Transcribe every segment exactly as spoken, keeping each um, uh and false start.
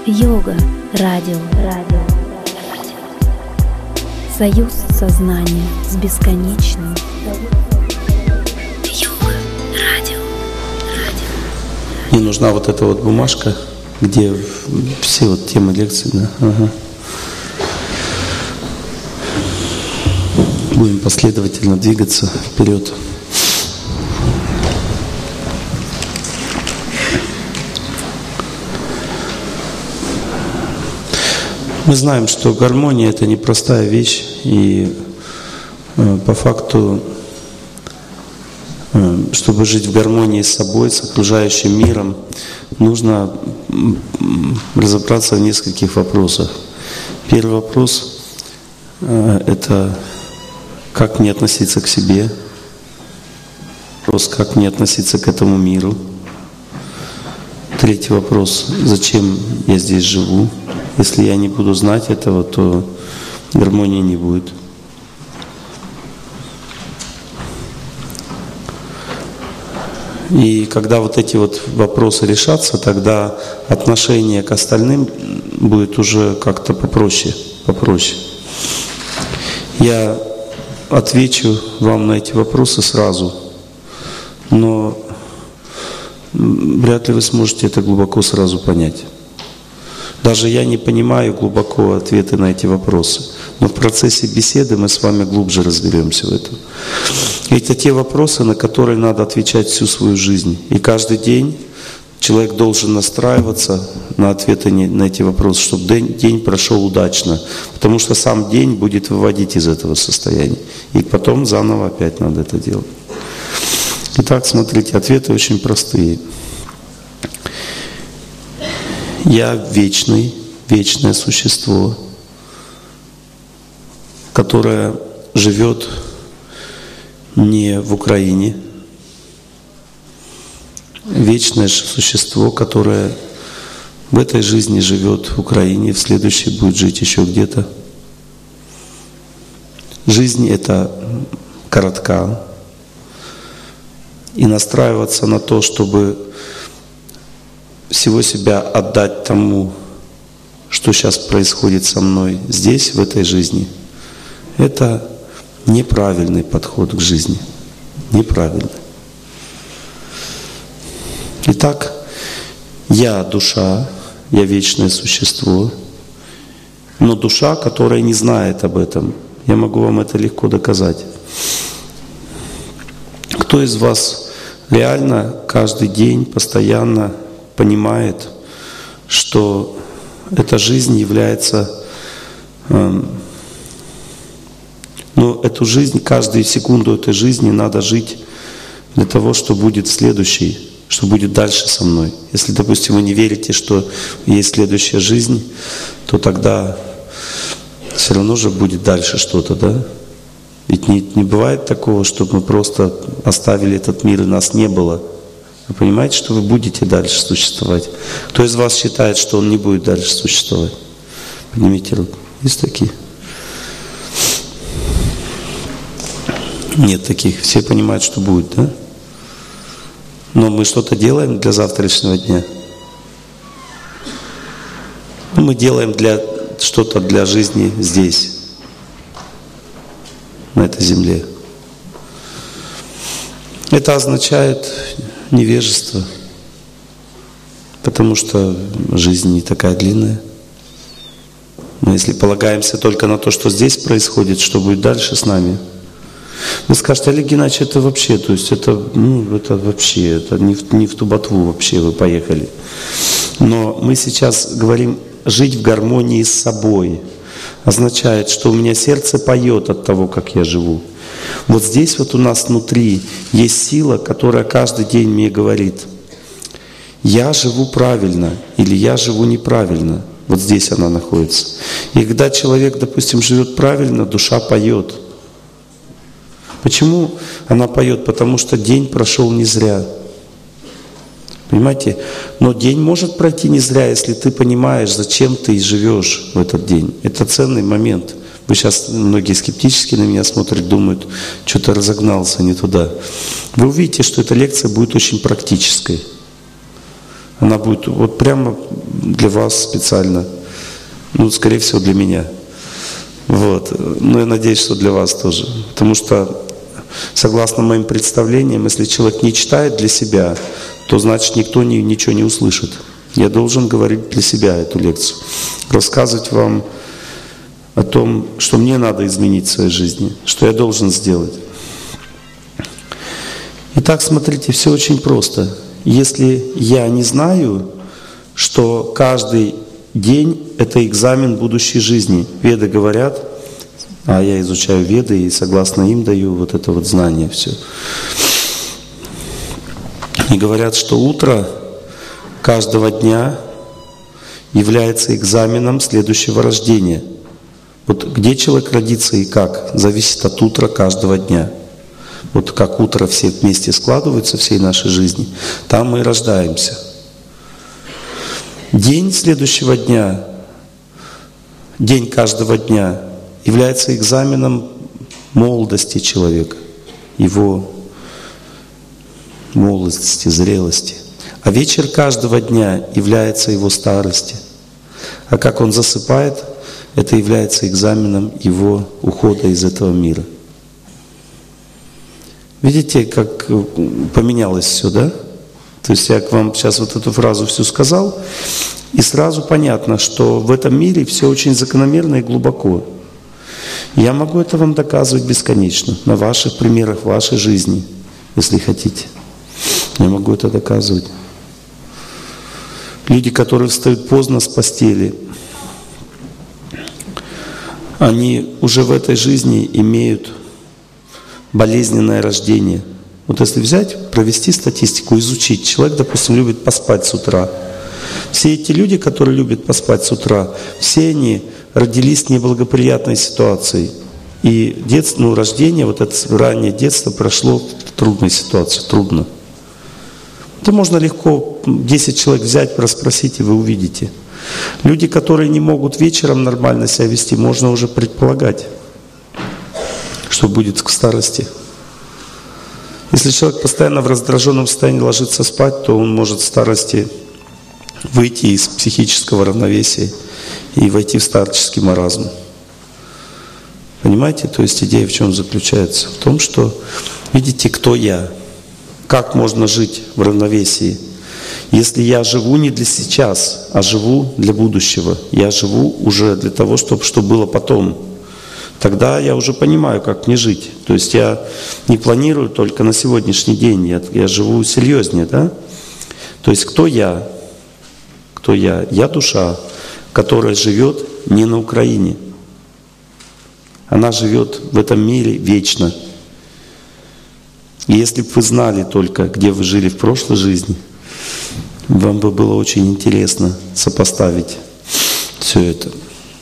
Йога. Радио. Радио. Союз сознания с бесконечным. Йога. Радио. Радио. Мне нужна вот эта вот бумажка, где все вот темы лекций, да? Ага. Будем последовательно двигаться вперед. Мы знаем, что гармония — это непростая вещь, и э, по факту, э, чтобы жить в гармонии с собой, с окружающим миром, нужно разобраться в нескольких вопросах. Первый вопрос э, — это как мне относиться к себе, вопрос, как мне относиться к этому миру. Третий вопрос — зачем я здесь живу? Если я не буду знать этого, то гармонии не будет. И когда вот эти вот вопросы решатся, тогда отношение к остальным будет уже как-то попроще, попроще. Я отвечу вам на эти вопросы сразу, но вряд ли вы сможете это глубоко сразу понять. Даже я не понимаю глубоко ответы на эти вопросы. Но в процессе беседы мы с вами глубже разберемся в этом. Это те вопросы, на которые надо отвечать всю свою жизнь. И каждый день человек должен настраиваться на ответы на эти вопросы, чтобы день, день прошел удачно. Потому что сам день будет выводить из этого состояния. И потом заново опять надо это делать. Итак, смотрите, ответы очень простые. Я вечный, вечное существо, которое живет не в Украине. Вечное существо, которое в этой жизни живет в Украине, в следующей будет жить еще где-то. Жизнь эта коротка. И настраиваться на то, чтобы всего себя отдать тому, что сейчас происходит со мной здесь, в этой жизни, это неправильный подход к жизни. Неправильный. Итак, я душа, я вечное существо, но душа, которая не знает об этом, я могу вам это легко доказать. Кто из вас реально каждый день, постоянно понимает, что эта жизнь является, э, но эту жизнь, каждую секунду этой жизни надо жить для того, что будет следующий, что будет дальше со мной. Если, допустим, вы не верите, что есть следующая жизнь, то тогда все равно же будет дальше что-то, да? Ведь не, не бывает такого, чтобы мы просто оставили этот мир и нас не было. Вы понимаете, что вы будете дальше существовать? Кто из вас считает, что он не будет дальше существовать? Поднимите руку. Есть такие? Нет таких. Все понимают, что будет, да? Но мы что-то делаем для завтрашнего дня. Мы делаем для, что-то для жизни здесь, на этой земле. Это означает невежество, потому что жизнь не такая длинная. Мы если полагаемся только на то, что здесь происходит, что будет дальше с нами. Вы скажете: Олег Геннадьевич, это вообще, то есть это, ну, это вообще, это не в, не в ту ботву вообще вы поехали. Но мы сейчас говорим, жить в гармонии с собой означает, что у меня сердце поет от того, как я живу. Вот здесь вот у нас внутри есть сила, которая каждый день мне говорит: я живу правильно или я живу неправильно. Вот здесь она находится. И когда человек, допустим, живет правильно, душа поет. Почему она поет? Потому что день прошел не зря. Понимаете? Но день может пройти не зря, если ты понимаешь, зачем ты живешь в этот день. Это ценный момент. Вы сейчас, многие скептически на меня смотрят, думают, что-то разогнался не туда. Вы увидите, что эта лекция будет очень практической. Она будет вот прямо для вас специально. Ну, скорее всего, для меня. Вот. Но я надеюсь, что для вас тоже. Потому что, согласно моим представлениям, если человек не читает для себя, то значит никто не, ничего не услышит. Я должен говорить для себя эту лекцию. Рассказывать вам о том, что мне надо изменить в своей жизни, что я должен сделать. Итак, смотрите, все очень просто. Если я не знаю, что каждый день — это экзамен будущей жизни. Веды говорят, а я изучаю Веды и согласно им даю вот это вот знание все. И говорят, что утро каждого дня является экзаменом следующего рождения. Вот где человек родится и как, зависит от утра каждого дня. Вот как утро все вместе складываются всей нашей жизни, там мы и рождаемся. День следующего дня, день каждого дня является экзаменом молодости человека, его молодости, зрелости. А вечер каждого дня является его старости. А как он засыпает, это является экзаменом его ухода из этого мира. Видите, как поменялось все, да? То есть я вам сейчас вот эту фразу всю сказал, и сразу понятно, что в этом мире все очень закономерно и глубоко. Я могу это вам доказывать бесконечно, на ваших примерах, вашей жизни, если хотите. Я могу это доказывать. Люди, которые встают поздно с постели, они уже в этой жизни имеют болезненное рождение. Вот если взять, провести статистику, изучить. Человек, допустим, любит поспать с утра. Все эти люди, которые любят поспать с утра, все они родились в неблагоприятной ситуации. И детство, ну, рождение, вот это раннее детство прошло в трудной ситуации, трудно. Это можно легко десять человек взять, расспросить, и вы увидите. Люди, которые не могут вечером нормально себя вести, можно уже предполагать, что будет к старости. Если человек постоянно в раздраженном состоянии ложится спать, то он может в старости выйти из психического равновесия и войти в старческий маразм. Понимаете? То есть идея в чем заключается? В том, что видите, кто я, как можно жить в равновесии. Если я живу не для сейчас, а живу для будущего, я живу уже для того, чтобы что было потом, тогда я уже понимаю, как мне жить. То есть я не планирую только на сегодняшний день, я, я живу серьезнее, да? То есть кто я? Кто я? Я душа, которая живет не на Украине. Она живет в этом мире вечно. И если бы вы знали только, где вы жили в прошлой жизни, вам бы было очень интересно сопоставить все это.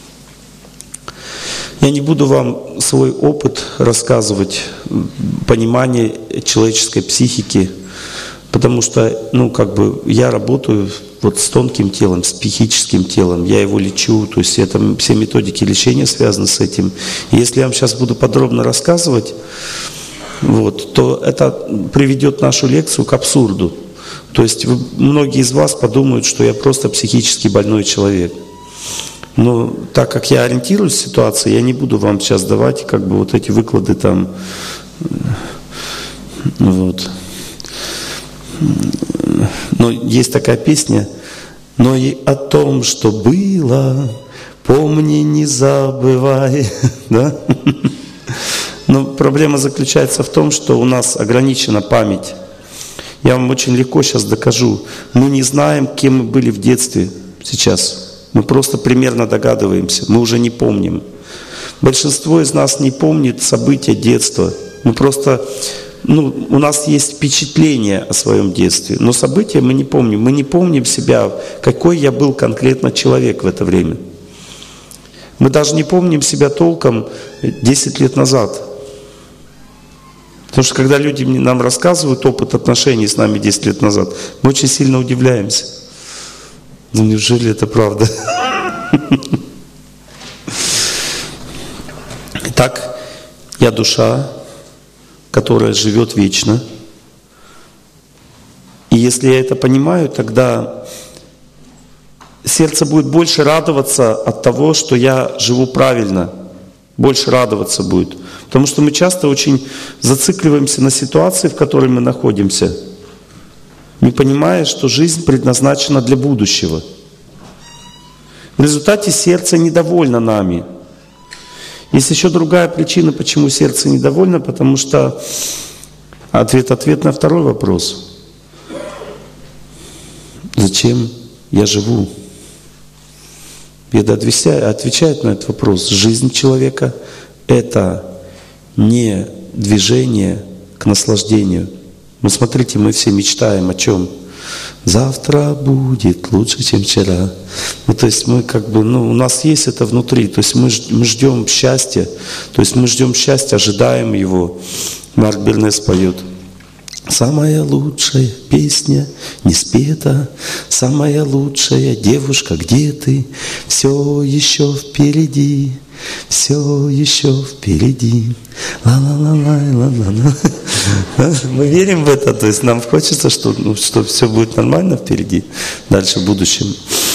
Я не буду вам свой опыт рассказывать, понимание человеческой психики, потому что, ну, как бы я работаю вот с тонким телом, с психическим телом, я его лечу, то есть это, все методики лечения связаны с этим. И если я вам сейчас буду подробно рассказывать, вот, то это приведет нашу лекцию к абсурду. То есть вы, многие из вас подумают, что я просто психически больной человек. Но так как я ориентируюсь в ситуации, я не буду вам сейчас давать как бы вот эти выклады там. Вот. Но есть такая песня: «Но и о том, что было, помни, не забывай». Да? Но проблема заключается в том, что у нас ограничена память. Я вам очень легко сейчас докажу. Мы не знаем, кем мы были в детстве сейчас. Мы просто примерно догадываемся. Мы уже не помним. Большинство из нас не помнит события детства. Мы просто, ну, у нас есть впечатление о своем детстве, но события мы не помним. Мы не помним себя, какой я был конкретно человек в это время. Мы даже не помним себя толком десять лет назад. Потому что когда люди нам рассказывают опыт отношений с нами десять лет назад, мы очень сильно удивляемся. Ну неужели это правда? Итак, я душа, которая живет вечно. И если я это понимаю, тогда сердце будет больше радоваться от того, что я живу правильно. Больше радоваться будет. Потому что мы часто очень зацикливаемся на ситуации, в которой мы находимся, не понимая, что жизнь предназначена для будущего. В результате сердце недовольно нами. Есть еще другая причина, почему сердце недовольно, потому что ответ, ответ на второй вопрос. Зачем я живу? Веда отвечает на этот вопрос. Жизнь человека — это не движение к наслаждению. Ну смотрите, мы все мечтаем о чем? Завтра будет лучше, чем вчера. Ну, то есть мы как бы, ну, у нас есть это внутри. То есть мы, мы ждем счастья. То есть мы ждем счастья, ожидаем его. Марк Бернес поет. Самая лучшая песня не спета, самая лучшая девушка, где ты? Все еще впереди, все еще впереди. Ла-ла-ла-ла-ла-ла. Мы верим в это, то есть нам хочется, что, ну, что все будет нормально впереди, дальше в будущем.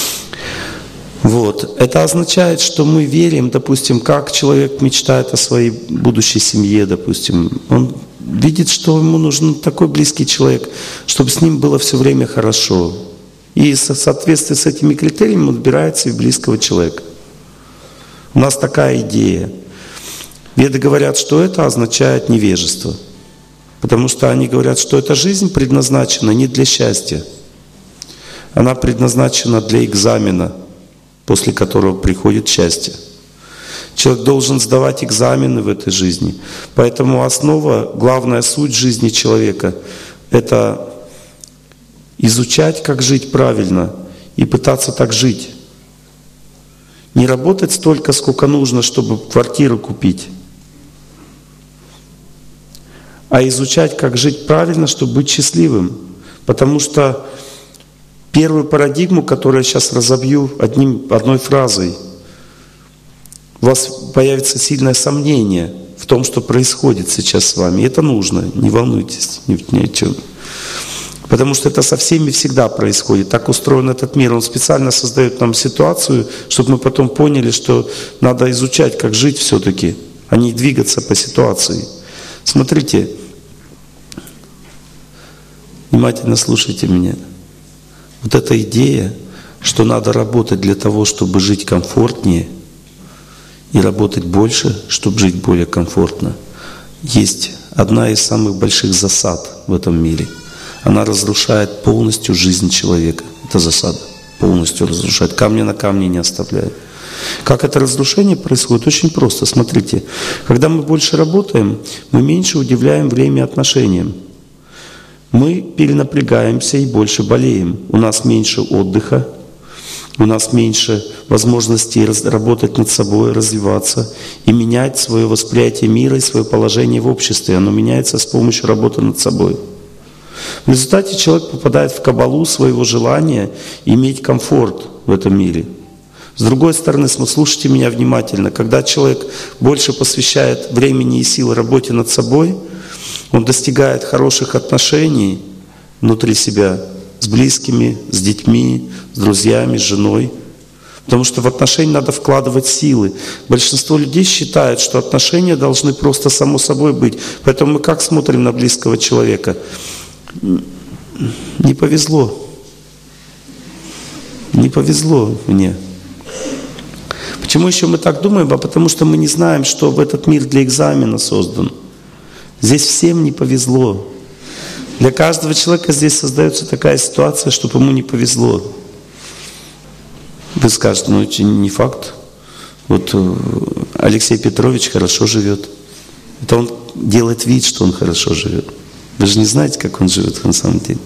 Вот. Это означает, что мы верим, допустим, как человек мечтает о своей будущей семье, допустим. Он видит, что ему нужен такой близкий человек, чтобы с ним было все время хорошо. И в соответствии с этими критериями он выбирает себе близкого человека. У нас такая идея. Веды говорят, что это означает невежество. Потому что они говорят, что эта жизнь предназначена не для счастья. Она предназначена для экзамена, после которого приходит счастье. Человек должен сдавать экзамены в этой жизни. Поэтому основа, главная суть жизни человека — это изучать, как жить правильно, и пытаться так жить. Не работать столько, сколько нужно, чтобы квартиру купить, а изучать, как жить правильно, чтобы быть счастливым. Потому что первую парадигму, которую я сейчас разобью одним, одной фразой, у вас появится сильное сомнение в том, что происходит сейчас с вами. И это нужно, не волнуйтесь ни, ни о чем. Потому что это со всеми всегда происходит. Так устроен этот мир. Он специально создает нам ситуацию, чтобы мы потом поняли, что надо изучать, как жить все-таки, а не двигаться по ситуации. Смотрите, внимательно слушайте меня. Вот эта идея, что надо работать для того, чтобы жить комфортнее, и работать больше, чтобы жить более комфортно, есть одна из самых больших засад в этом мире. Она разрушает полностью жизнь человека. Это засада. Полностью разрушает. Камня на камне не оставляет. Как это разрушение происходит? Очень просто. Смотрите, когда мы больше работаем, мы меньше уделяем время отношениям. Мы перенапрягаемся и больше болеем. У нас меньше отдыха, у нас меньше возможностей работать над собой, развиваться и менять свое восприятие мира и свое положение в обществе. Оно меняется с помощью работы над собой. В результате человек попадает в кабалу своего желания иметь комфорт в этом мире. С другой стороны, слушайте меня внимательно, когда человек больше посвящает времени и сил работе над собой, он достигает хороших отношений внутри себя с близкими, с детьми, с друзьями, с женой. Потому что в отношения надо вкладывать силы. Большинство людей считают, что отношения должны просто само собой быть. Поэтому мы как смотрим на близкого человека? Не повезло. Не повезло мне. Почему еще мы так думаем? А потому что мы не знаем, что в этот мир для экзамена создан. Здесь всем не повезло. Для каждого человека здесь создается такая ситуация, чтобы ему не повезло. Вы скажете, ну это не факт. Вот Алексей Петрович хорошо живет. Это он делает вид, что он хорошо живет. Вы же не знаете, как он живет на самом деле.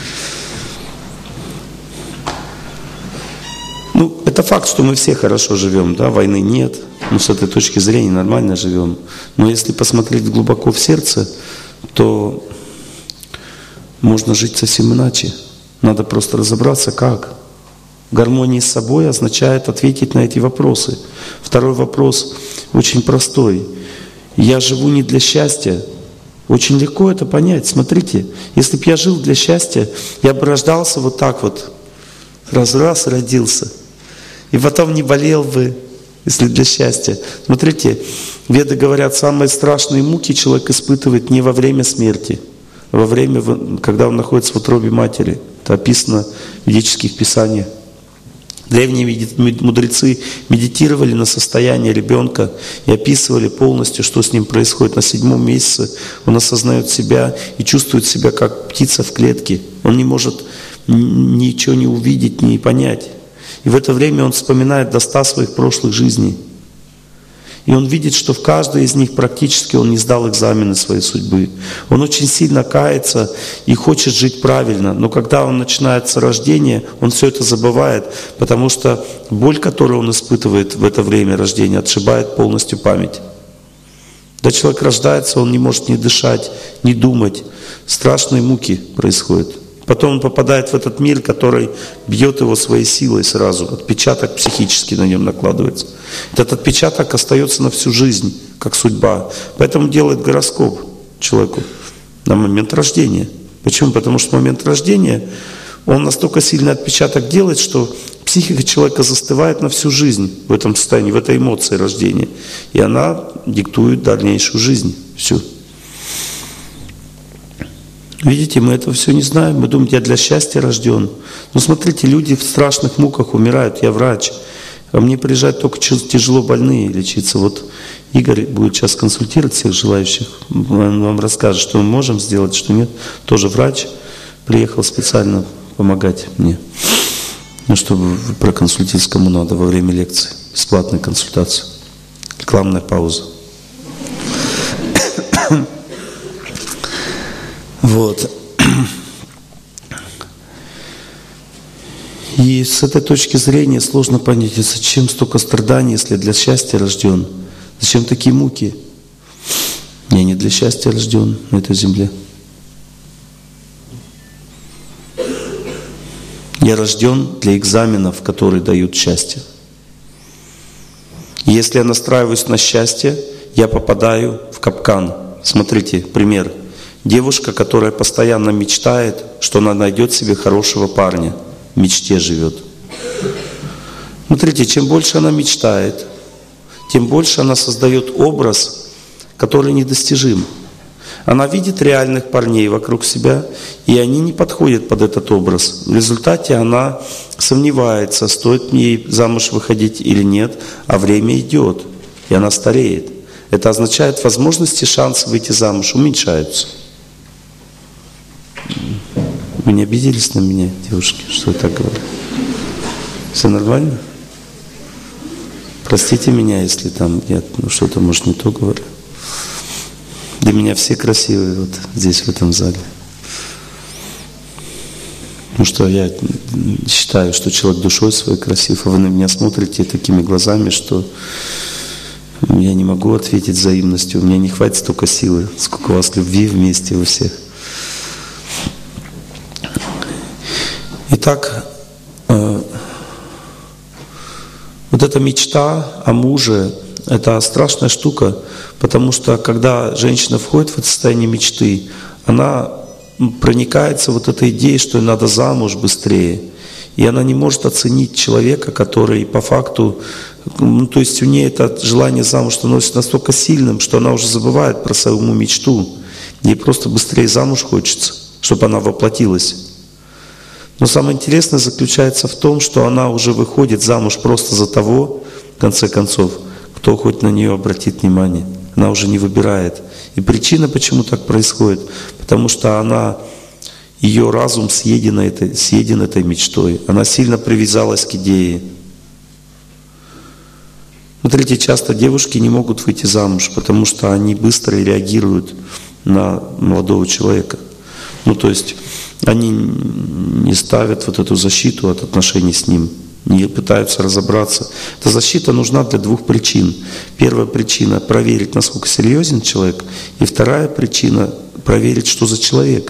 Ну, это факт, что мы все хорошо живем, да, войны нет. Ну, с этой точки зрения нормально живем. Но если посмотреть глубоко в сердце, то можно жить совсем иначе. Надо просто разобраться, как. Гармония с собой означает ответить на эти вопросы. Второй вопрос очень простой. Я живу не для счастья. Очень легко это понять. Смотрите, если бы я жил для счастья, я бы рождался вот так вот, раз-раз родился. И потом не болел бы, если для счастья. Смотрите, веды говорят, самые страшные муки человек испытывает не во время смерти, а во время, когда он находится в утробе матери. Это описано в ведических писаниях. Древние мудрецы медитировали на состояние ребенка и описывали полностью, что с ним происходит. На седьмом месяце он осознает себя и чувствует себя как птица в клетке. Он не может ничего не увидеть, не понять. И в это время он вспоминает до ста своих прошлых жизней. И он видит, что в каждой из них практически он не сдал экзамены своей судьбы. Он очень сильно кается и хочет жить правильно. Но когда он начинается рождение, он все это забывает, потому что боль, которую он испытывает в это время рождения, отшибает полностью память. Когда человек рождается, он не может ни дышать, ни думать. Страшные муки происходят. Потом он попадает в этот мир, который бьет его своей силой сразу. Отпечаток психически на нем накладывается. Этот отпечаток остается на всю жизнь, как судьба. Поэтому делает гороскоп человеку на момент рождения. Почему? Потому что в момент рождения он настолько сильный отпечаток делает, что психика человека застывает на всю жизнь в этом состоянии, в этой эмоции рождения. И она диктует дальнейшую жизнь. Всю. Видите, мы этого все не знаем. Мы думаем, я для счастья рожден. Но смотрите, люди в страшных муках умирают. Я врач. А мне приезжают только тяжело больные лечиться. Вот Игорь будет сейчас консультировать всех желающих. Он вам расскажет, что мы можем сделать, что нет. Тоже врач. Приехал специально помогать мне. Ну, чтобы проконсультировать, кому надо во время лекции. Бесплатная консультация. Рекламная пауза. Вот. И с этой точки зрения сложно понять, зачем столько страданий, если для счастья рожден? Зачем такие муки? Я не для счастья рожден на этой земле. Я рожден для экзаменов, которые дают счастье. И если я настраиваюсь на счастье, я попадаю в капкан. Смотрите, пример. Девушка, которая постоянно мечтает, что она найдет себе хорошего парня, в мечте живет. Смотрите, чем больше она мечтает, тем больше она создает образ, который недостижим. Она видит реальных парней вокруг себя, и они не подходят под этот образ. В результате она сомневается, стоит ей замуж выходить или нет, а время идет, и она стареет. Это означает, возможности, шансы выйти замуж уменьшаются. Вы не обиделись на меня, девушки, что я так говорю? Все нормально? Простите меня, если там я ну, что-то, может, не то говорю. Для меня все красивые вот здесь, в этом зале. Потому что я считаю, что человек душой своей красив, а вы на меня смотрите такими глазами, что я не могу ответить взаимностью. У меня не хватит столько силы, сколько у вас любви вместе у всех. Итак, э, вот эта мечта о муже – это страшная штука, потому что когда женщина входит в это состояние мечты, она проникается вот этой идеей, что ей надо замуж быстрее. И она не может оценить человека, который по факту, ну, то есть у нее это желание замуж становится настолько сильным, что она уже забывает про свою мечту. Ей просто быстрее замуж хочется, чтобы она воплотилась. Но самое интересное заключается в том, что она уже выходит замуж просто за того, в конце концов, кто хоть на нее обратит внимание. Она уже не выбирает. И причина, почему так происходит, потому что она, ее разум съеден этой, съеден этой мечтой. Она сильно привязалась к идее. Смотрите, часто девушки не могут выйти замуж, потому что они быстро реагируют на молодого человека. Ну, то есть они не ставят вот эту защиту от отношений с ним, не пытаются разобраться. Эта защита нужна для двух причин. Первая причина – проверить, насколько серьезен человек. И вторая причина – проверить, что за человек.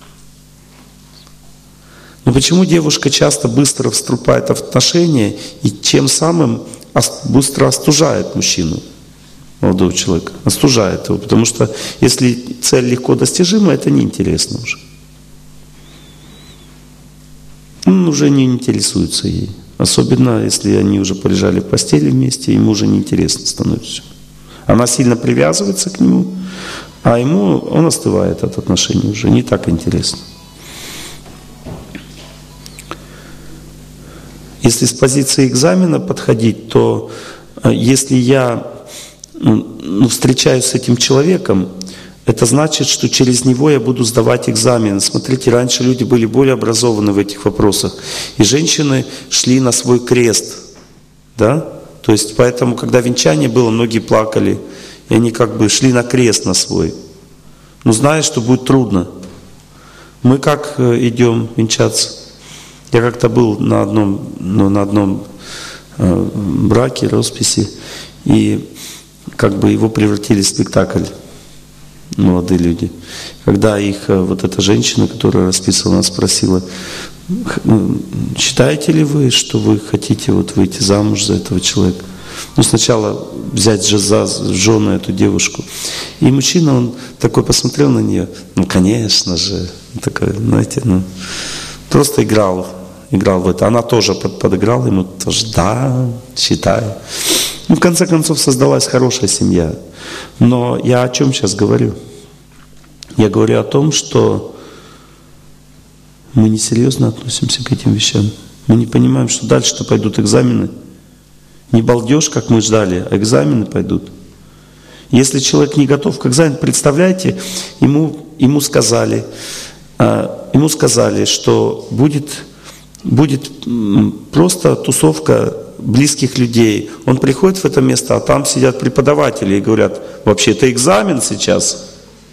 Но почему девушка часто быстро вступает в отношения и тем самым быстро остужает мужчину, молодого человека? Остужает его, потому что если цель легко достижима, это неинтересно уже. он уже не интересуется ей. Особенно, если они уже полежали в постели вместе, ему уже неинтересно становится. Она сильно привязывается к нему, а ему он остывает от отношений уже, не так интересно. Если с позиции экзамена подходить, то если я ну, встречаюсь с этим человеком, это значит, что через него я буду сдавать экзамен. Смотрите, раньше люди были более образованы в этих вопросах. И женщины шли на свой крест. Да? То есть поэтому, когда венчание было, многие плакали. И они как бы шли на крест на свой. Но зная, что будет трудно. Мы как идем венчаться? Я как-то был на одном, ну, на одном э, браке, росписи. И как бы его превратили в спектакль. Молодые люди. Когда их вот эта женщина, которая расписывала, нас спросила: считаете ли вы, что вы хотите вот выйти замуж за этого человека? Ну, сначала взять же за жену эту девушку. И мужчина, он такой посмотрел на нее: ну, конечно же. Такой, знаете, ну, просто играл, играл в это. Она тоже под, подыграла ему, тоже, да, считаю. Ну, в конце концов, создалась хорошая семья. Но я о чем сейчас говорю? Я говорю о том, что мы несерьезно относимся к этим вещам. Мы не понимаем, что дальше-то пойдут экзамены. Не балдеж, как мы ждали, а экзамены пойдут. Если человек не готов к экзамену, представляете, ему, ему, сказали, ему сказали, что будет, будет просто тусовка близких людей. Он приходит в это место, а там сидят преподаватели и говорят: вообще это экзамен сейчас.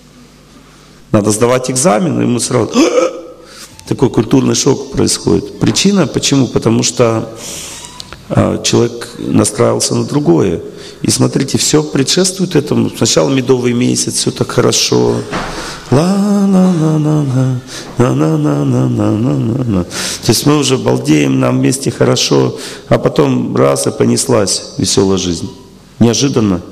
Надо сдавать экзамен. И ему сразу такой культурный шок происходит. Причина почему? Потому что а, человек настраивался на другое. И смотрите, все предшествует этому. Сначала медовый месяц, все так хорошо. Ла-ла-ла-ла-ла, ла-ла-ла-ла-ла-ла-ла. То есть мы уже балдеем, нам вместе хорошо, а потом раз и понеслась веселая жизнь. Неожиданно.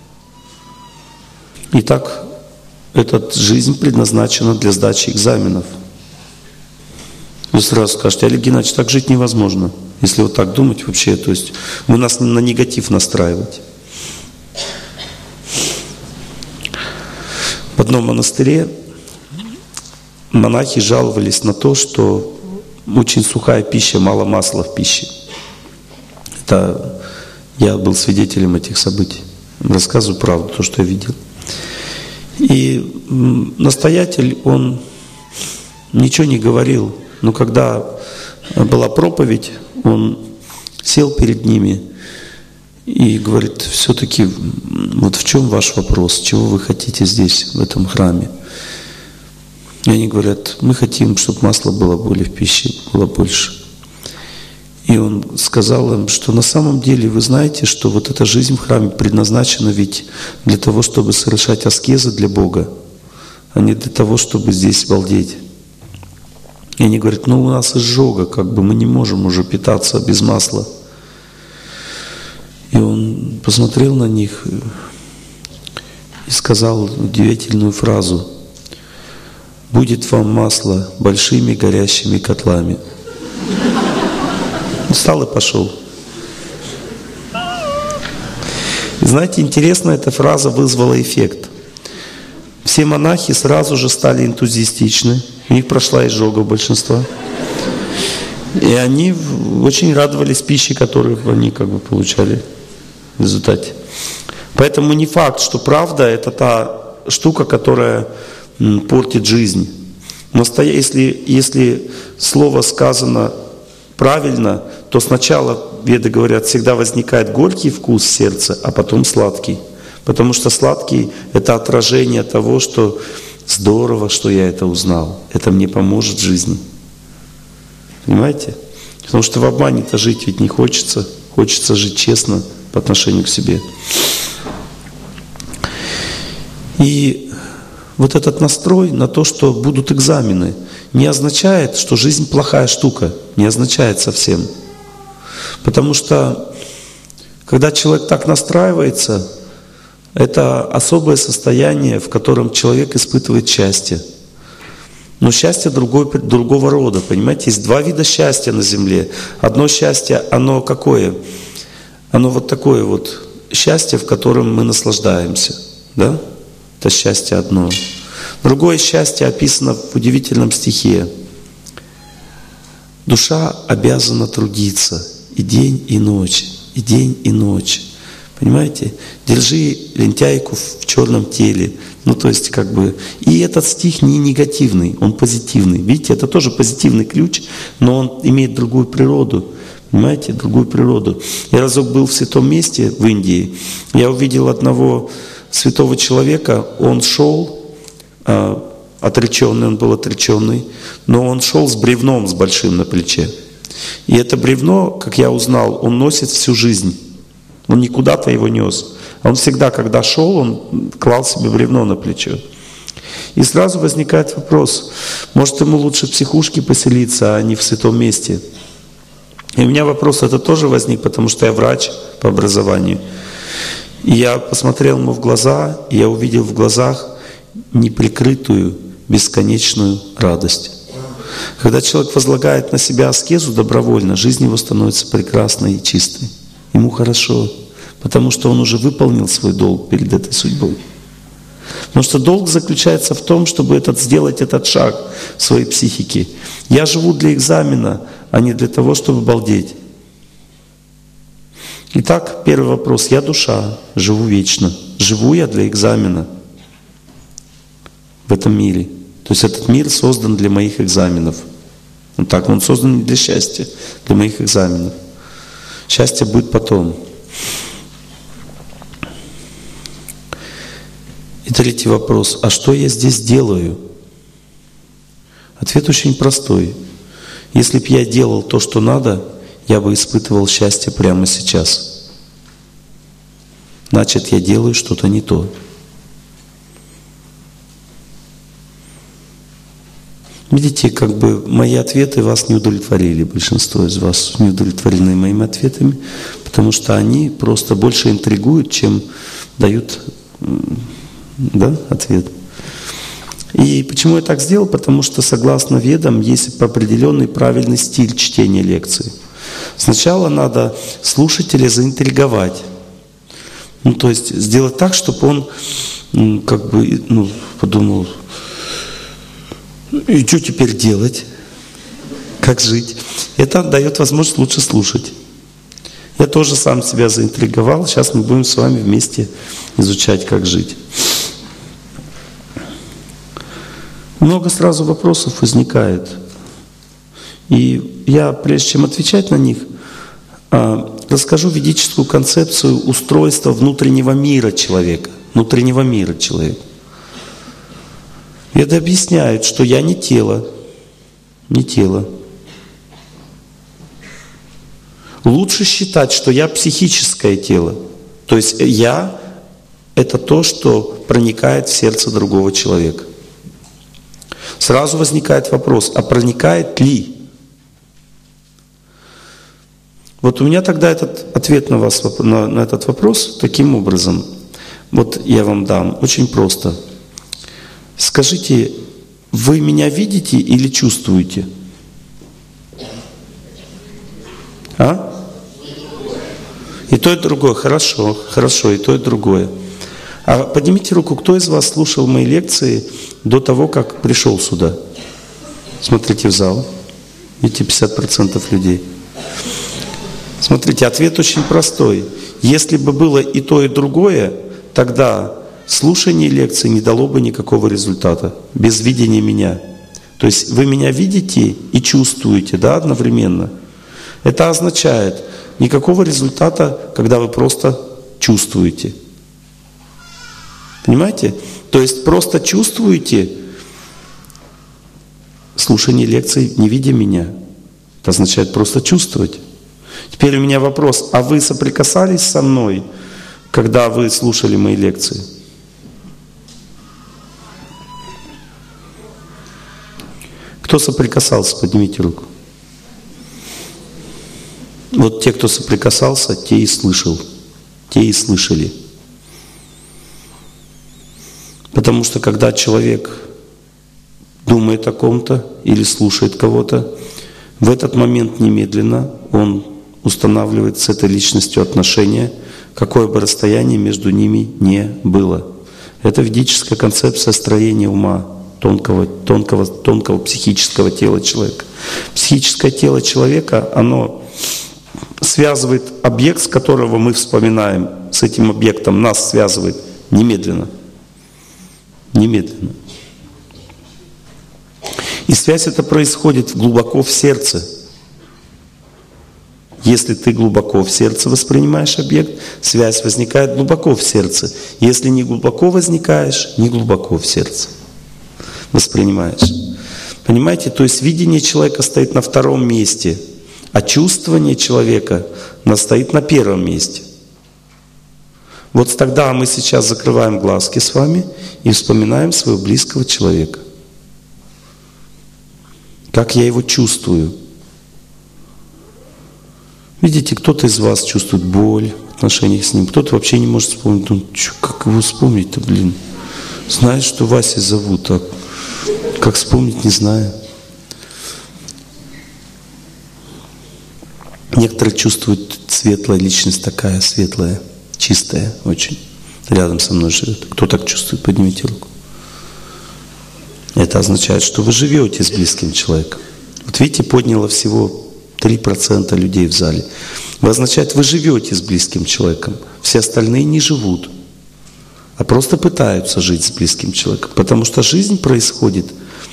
Итак, эта жизнь предназначена для сдачи экзаменов. Вы сразу скажете: Олег Геннадьевич, так жить невозможно. Если вот так думать вообще, то есть вы нас на негатив настраиваете. В одном монастыре монахи жаловались на то, что очень сухая пища, мало масла в пище. Это я был свидетелем этих событий. Рассказываю правду, то, что я видел. И настоятель, он ничего не говорил, но когда была проповедь, он сел перед ними и говорит: все-таки вот в чем ваш вопрос, чего вы хотите здесь, в этом храме? И они говорят: мы хотим, чтобы масла было более в пище, было больше. И он сказал им, что на самом деле вы знаете, что вот эта жизнь в храме предназначена ведь для того, чтобы совершать аскезы для Бога, а не для того, чтобы здесь балдеть. И они говорят: ну у нас изжога, как бы мы не можем уже питаться без масла. И он посмотрел на них и сказал удивительную фразу: будет вам масло большими горящими котлами. Встал и пошел. И знаете, интересно, эта фраза вызвала эффект. Все монахи сразу же стали энтузиастичны. У них прошла изжога у большинства. И они очень радовались пище, которую они как бы получали в результате. Поэтому не факт, что правда — это та штука, которая портит жизнь. Но если, если слово сказано правильно, то сначала, веды говорят, всегда возникает горький вкус в сердце, а потом сладкий. Потому что сладкий — это отражение того, что здорово, что я это узнал. Это мне поможет в жизни. Понимаете? Потому что в обмане-то жить ведь не хочется. Хочется жить честно по отношению к себе. И вот этот настрой на то, что будут экзамены, не означает, что жизнь плохая штука. Не означает совсем. Потому что, когда человек так настраивается, это особое состояние, в котором человек испытывает счастье. Но счастье другой, другого рода, понимаете? Есть два вида счастья на земле. Одно счастье, оно какое? Оно вот такое вот счастье, в котором мы наслаждаемся. Да? Это счастье одно. Другое счастье описано в удивительном стихе. Душа обязана трудиться и день, и ночь, и день, и ночь. Понимаете? Держи лентяйку в черном теле. Ну, то есть, как бы... И этот стих не негативный, он позитивный. Видите, это тоже позитивный ключ, но он имеет другую природу. Понимаете? Другую природу. Я разок был в святом месте в Индии. Я увидел одного святого человека. Он шел, э, отреченный, он был отреченный, но он шел с бревном, с большим на плече. И это бревно, как я узнал, он носит всю жизнь. Он не куда-то его нес. Он всегда, когда шел, он клал себе бревно на плечо. И сразу возникает вопрос, может, ему лучше в психушке поселиться, а не в святом месте? И у меня вопрос это тоже возник, потому что я врач по образованию. И я посмотрел ему в глаза, и я увидел в глазах неприкрытую, бесконечную радость. Когда человек возлагает на себя аскезу добровольно, жизнь его становится прекрасной и чистой. Ему хорошо, потому что он уже выполнил свой долг перед этой судьбой. Потому что долг заключается в том, чтобы этот, сделать этот шаг в своей психике. Я живу для экзамена, а не для того, чтобы балдеть. Итак, первый вопрос. Я душа, живу вечно. Живу я для экзамена в этом мире. То есть этот мир создан для моих экзаменов. Вот так, он создан не для счастья, для моих экзаменов. Счастье будет потом. И третий вопрос. А что я здесь делаю? Ответ очень простой. Если бы я делал то, что надо, я бы испытывал счастье прямо сейчас. Значит, я делаю что-то не то. Видите, как бы мои ответы вас не удовлетворили, большинство из вас не удовлетворены моими ответами, потому что они просто больше интригуют, чем дают, да, ответ. И почему я так сделал? Потому что, согласно Ведам, есть определенный правильный стиль чтения лекции. Сначала надо слушателя заинтриговать. Ну, то есть сделать так, чтобы он как бы ну, подумал, и что теперь делать? Как жить? Это дает возможность лучше слушать. Я тоже сам себя заинтриговал. Сейчас мы будем с вами вместе изучать, как жить. Много сразу вопросов возникает. И я, прежде чем отвечать на них, расскажу ведическую концепцию устройства внутреннего мира человека. Внутреннего мира человека. Веды объясняют, что я не тело, не тело. Лучше считать, что я психическое тело. То есть я — это то, что проникает в сердце другого человека. Сразу возникает вопрос, а проникает ли? Вот у меня тогда этот ответ на, вас, на, на этот вопрос таким образом. Вот я вам дам, очень просто. Скажите, вы меня видите или чувствуете? А? И то, и другое. Хорошо, хорошо, и то, и другое. А поднимите руку, кто из вас слушал мои лекции до того, как пришел сюда? Смотрите в зал. Видите, пятьдесят процентов людей. Смотрите, ответ очень простой. Если бы было и то, и другое, тогда слушание лекции не дало бы никакого результата, без видения меня. То есть вы меня видите и чувствуете, да, одновременно. Это означает никакого результата, когда вы просто чувствуете. Понимаете? То есть просто чувствуете слушание лекций, не видя меня. Это означает просто чувствовать. Теперь у меня вопрос, а вы соприкасались со мной, когда вы слушали мои лекции? Кто соприкасался, поднимите руку. Вот те, кто соприкасался, те и слышал, те и слышали. Потому что когда человек думает о ком-то или слушает кого-то, в этот момент немедленно он устанавливает с этой личностью отношения, какое бы расстояние между ними не было. Это ведическая концепция строения ума, тонкого, тонкого, тонкого психического тела человека. Психическое тело человека, оно связывает объект, с которого мы вспоминаем, с этим объектом нас связывает немедленно. Немедленно. И связь эта происходит глубоко в сердце. Если ты глубоко в сердце воспринимаешь объект, связь возникает глубоко в сердце. Если не глубоко возникаешь, не глубоко в сердце воспринимаешь. Понимаете? То есть видение человека стоит на втором месте, а чувствование человека стоит на первом месте. Вот тогда мы сейчас закрываем глазки с вами и вспоминаем своего близкого человека. Как я его чувствую. Видите, кто-то из вас чувствует боль в отношениях с ним, кто-то вообще не может вспомнить. Ну, чё, как его вспомнить-то, блин? Знает, что Вася зовут, а как вспомнить, не знаю. Некоторые чувствуют, светлая личность такая, светлая, чистая очень. Рядом со мной живет. Кто так чувствует? Поднимите руку. Это означает, что вы живете с близким человеком. Вот видите, подняло всего три процента людей в зале. Это означает, вы живете с близким человеком. Все остальные не живут, а просто пытаются жить с близким человеком. Потому что жизнь происходит.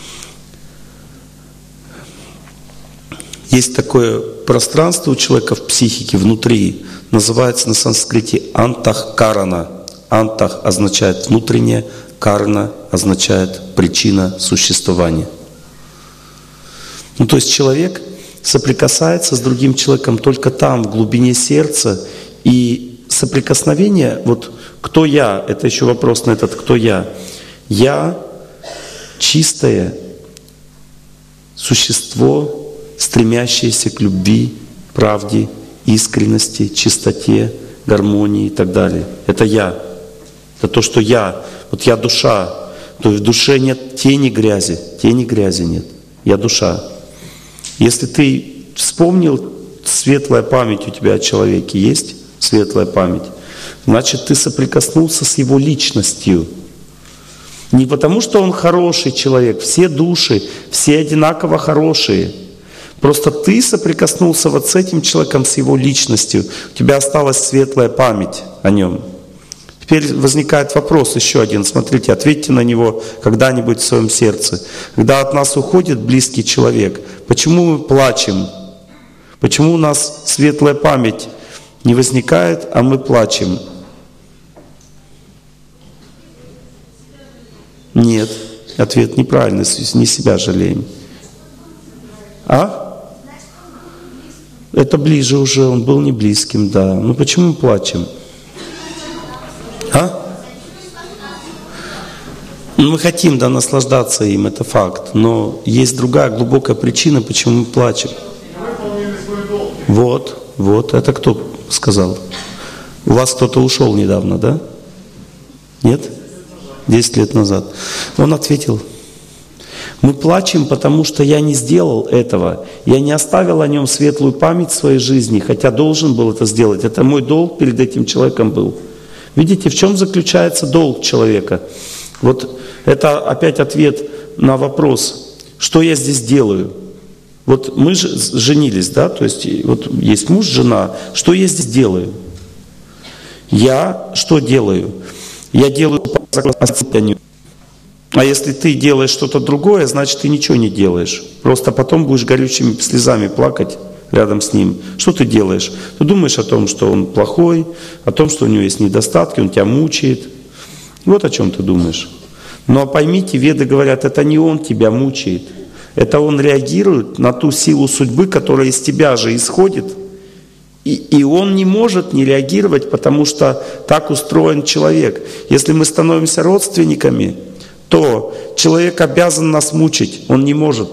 Есть такое пространство у человека в психике внутри, называется на санскрите антах-карана. Антах означает внутреннее, карна означает причина существования. Ну, то есть человек соприкасается с другим человеком только там, в глубине сердца, и соприкосновение, вот кто я, это еще вопрос на этот «кто я». Я чистое существо, стремящееся к любви, правде, искренности, чистоте, гармонии и так далее. Это я. Это то, что я. Вот я душа. То есть в душе нет тени грязи. Тени грязи нет. Я душа. Если ты вспомнил, светлая память у тебя о человеке есть, светлая память, значит, ты соприкоснулся с его личностью. Не потому, что он хороший человек. Все души, все одинаково хорошие. Просто ты соприкоснулся вот с этим человеком, с его личностью. У тебя осталась светлая память о нем. Теперь возникает вопрос еще один. Смотрите, ответьте на него когда-нибудь в своем сердце. Когда от нас уходит близкий человек, почему мы плачем? Почему у нас светлая память не возникает, а мы плачем? Нет. Ответ неправильный. Не себя жалеем. А? Это ближе уже, он был не близким, да. Ну почему мы плачем? А? Мы хотим, да, наслаждаться им, это факт. Но есть другая глубокая причина, почему мы плачем. Вот, вот, это кто сказал? У вас кто-то ушел недавно, да? Нет? Десять лет назад. Он ответил. Мы плачем, потому что я не сделал этого. Я не оставил о нем светлую память в своей жизни, хотя должен был это сделать. Это мой долг перед этим человеком был. Видите, в чем заключается долг человека? Вот это опять ответ на вопрос, что я здесь делаю? Вот мы же женились, да, то есть вот есть муж, жена. Что я здесь делаю? Я что делаю? Я делаю согласно. А если ты делаешь что-то другое, значит, ты ничего не делаешь. Просто потом будешь горючими слезами плакать рядом с ним. Что ты делаешь? Ты думаешь о том, что он плохой, о том, что у него есть недостатки, он тебя мучает. Вот о чем ты думаешь. Но поймите, веды говорят, это не он тебя мучает. Это он реагирует на ту силу судьбы, которая из тебя же исходит. И, и он не может не реагировать, потому что так устроен человек. Если мы становимся родственниками, то человек обязан нас мучить, он не может.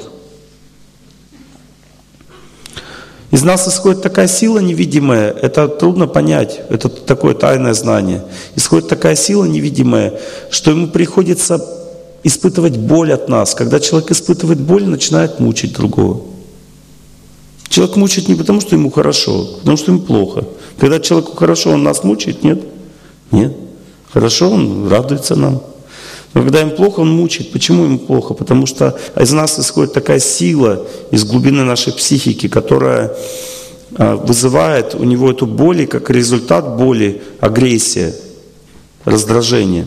Из нас исходит такая сила невидимая, это трудно понять, это такое тайное знание. Исходит такая сила невидимая, что ему приходится испытывать боль от нас. Когда человек испытывает боль, начинает мучить другого. Человек мучает не потому, что ему хорошо, а потому что ему плохо. Когда человеку хорошо, он нас мучает? Нет? Нет. Хорошо, он радуется нам. Но когда им плохо, он мучает. Почему ему плохо? Потому что из нас исходит такая сила из глубины нашей психики, которая вызывает у него эту боль, и как результат боли агрессия, раздражение.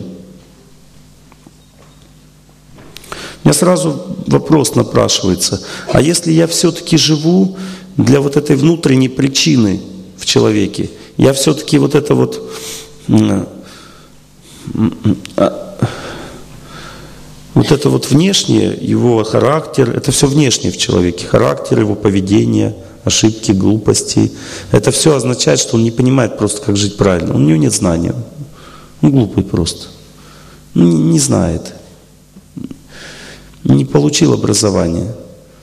У меня сразу вопрос напрашивается. А если я все-таки живу для вот этой внутренней причины в человеке, я все-таки вот это вот вот это вот внешнее, его характер, это все внешнее в человеке, характер, его поведение, ошибки, глупости, это все означает, что он не понимает просто, как жить правильно. У него нет знания, он глупый просто, не, не знает, не получил образования.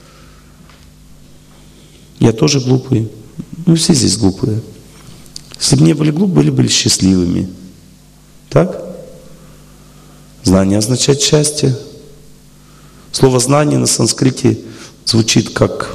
Я тоже глупый, мы все здесь глупые. Если бы не были глупы, были бы счастливыми. Так? Знание означает счастье. Слово «знание» на санскрите звучит как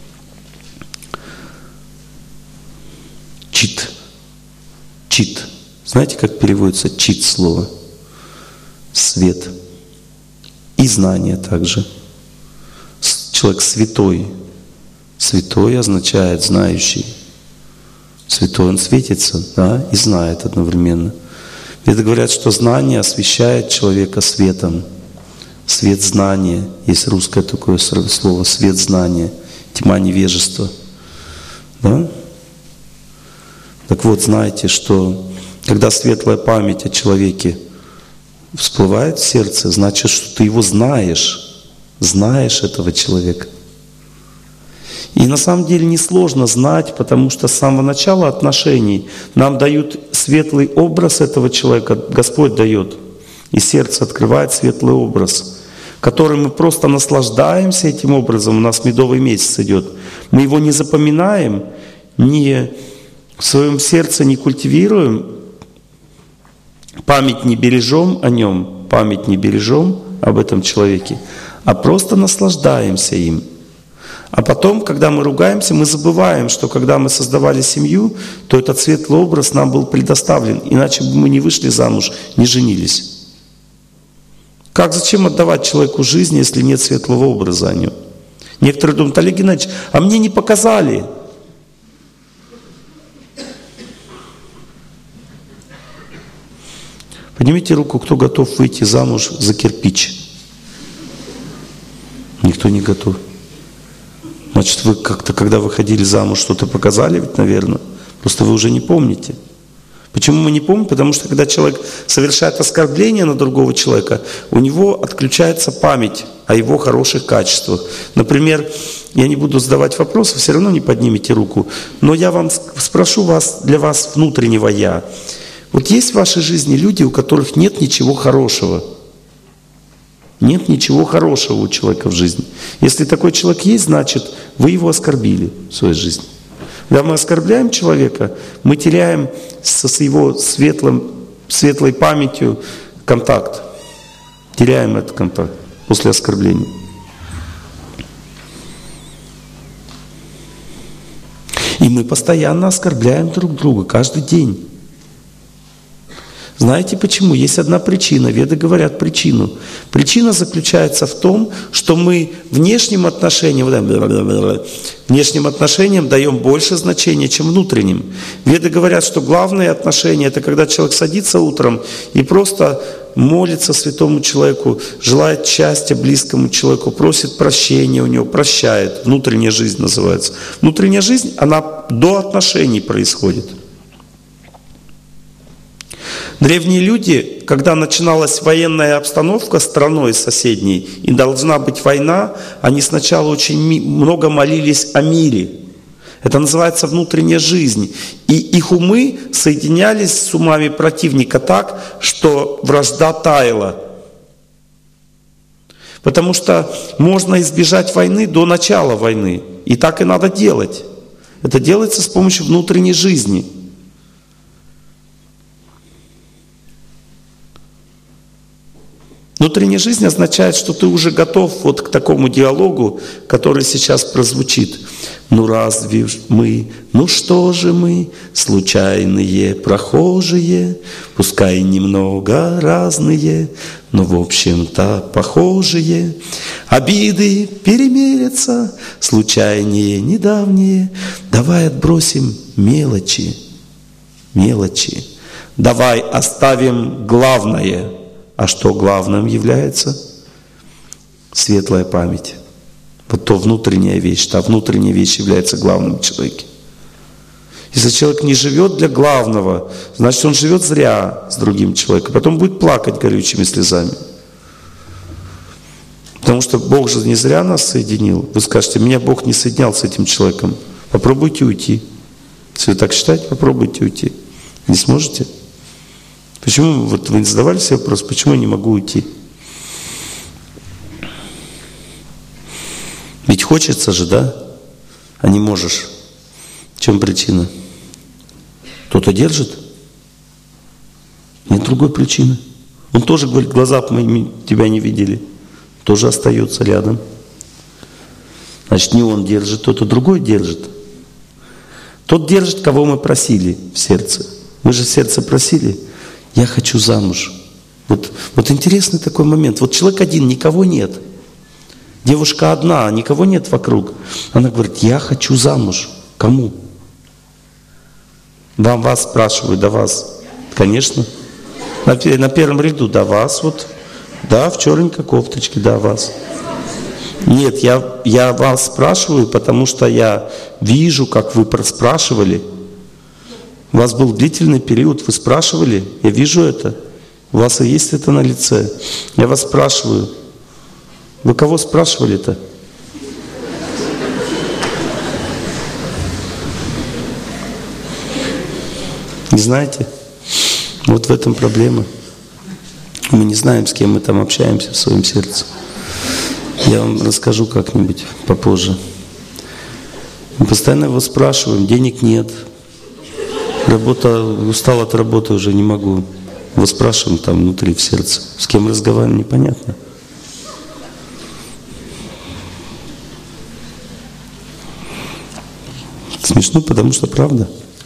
чит. Чит. Знаете, как переводится чит слово? Свет. И знание также. Человек святой. Святой означает знающий. Святой, он светится, да, и знает одновременно. Веды говорят, что знание освещает человека светом. Свет знания. Есть русское такое слово «свет знания». Тьма невежества. Да? Так вот, знаете, что когда светлая память о человеке всплывает в сердце, значит, что ты его знаешь. Знаешь этого человека. И на самом деле несложно знать, потому что с самого начала отношений нам дают светлый образ этого человека, Господь дает, и сердце открывает светлый образ, которым мы просто наслаждаемся этим образом, у нас медовый месяц идет. Мы его не запоминаем, не в своем сердце не культивируем, память не бережем о нем, память не бережем об этом человеке, а просто наслаждаемся им. А потом, когда мы ругаемся, мы забываем, что когда мы создавали семью, то этот светлый образ нам был предоставлен, иначе бы мы не вышли замуж, не женились. Как, зачем отдавать человеку жизнь, если нет светлого образа о нем? Некоторые думают: Олег Геннадьевич, а мне не показали. Поднимите руку, кто готов выйти замуж за кирпич. Никто не готов. Значит, вы как-то, когда выходили замуж, что-то показали, ведь, наверное. Просто вы уже не помните. Почему мы не помним? Потому что когда человек совершает оскорбление на другого человека, у него отключается память о его хороших качествах. Например, я не буду задавать вопросы, все равно не поднимете руку, но я вам спрошу вас, для вас внутреннего «я». Вот есть в вашей жизни люди, у которых нет ничего хорошего? Нет ничего хорошего у человека в жизни. Если такой человек есть, значит, вы его оскорбили в своей жизни. Когда мы оскорбляем человека, мы теряем со его светлым, светлой памятью контакт. Теряем этот контакт после оскорбления. И мы постоянно оскорбляем друг друга, каждый день. Знаете почему? Есть одна причина. Веды говорят причину. Причина заключается в том, что мы внешним отношениям, внешним отношениям даем больше значения, чем внутренним. Веды говорят, что главное отношение — это когда человек садится утром и просто молится святому человеку, желает счастья близкому человеку, просит прощения у него, прощает. Внутренняя жизнь называется. Внутренняя жизнь, она до отношений происходит. Древние люди, когда начиналась военная обстановка страной соседней, и должна быть война, они сначала очень много молились о мире. Это называется внутренняя жизнь. И их умы соединялись с умами противника так, что вражда таяла. Потому что можно избежать войны до начала войны. И так и надо делать. Это делается с помощью внутренней жизни. внутренняя жизнь означает, что ты уже готов вот к такому диалогу, который сейчас прозвучит. Ну разве мы, ну что же мы, случайные прохожие, пускай немного разные, но в общем-то похожие. Обиды перемерятся, случайнее недавние. Давай отбросим мелочи, мелочи. Давай оставим главное. А что главным является? Светлая память. Вот то внутренняя вещь. Та внутренняя вещь является главным в человеке. Если человек не живет для главного, значит он живет зря с другим человеком. Потом будет плакать горючими слезами. Потому что Бог же не зря нас соединил. Вы скажете, меня Бог не соединял с этим человеком. Попробуйте уйти. Если вы так считаете, попробуйте уйти. Не сможете? Почему, вот вы задавали себе вопрос, почему я не могу уйти? Ведь хочется же, да? А не можешь. В чем причина? Кто-то держит? Нет другой причины. Он тоже говорит, глаза мои тебя не видели. Тоже остается рядом. Значит, не он держит, кто-то другой держит. Тот держит, кого мы просили в сердце. Мы же в сердце просили. Я хочу замуж. Вот, вот интересный такой момент. Вот человек один, никого нет. Девушка одна, никого нет вокруг. Она говорит, я хочу замуж. Кому? Вам вас спрашивают, да вас. Конечно. На, на первом ряду, да вас вот. Да, в черненькой кофточке, да вас. Нет, я, я вас спрашиваю, потому что я вижу, как вы спрашивали. У вас был длительный период, вы спрашивали, я вижу это. У вас и есть это на лице. Я вас спрашиваю. Вы кого спрашивали-то? Не знаете? Вот в этом проблема. Мы не знаем, с кем мы там общаемся в своем сердце. Я вам расскажу как-нибудь попозже. Мы постоянно его спрашиваем, денег нет. Работа, устал от работы, уже не могу. Его спрашиваем там внутри, в сердце. С кем разговариваем, непонятно. Смешно, потому что правда.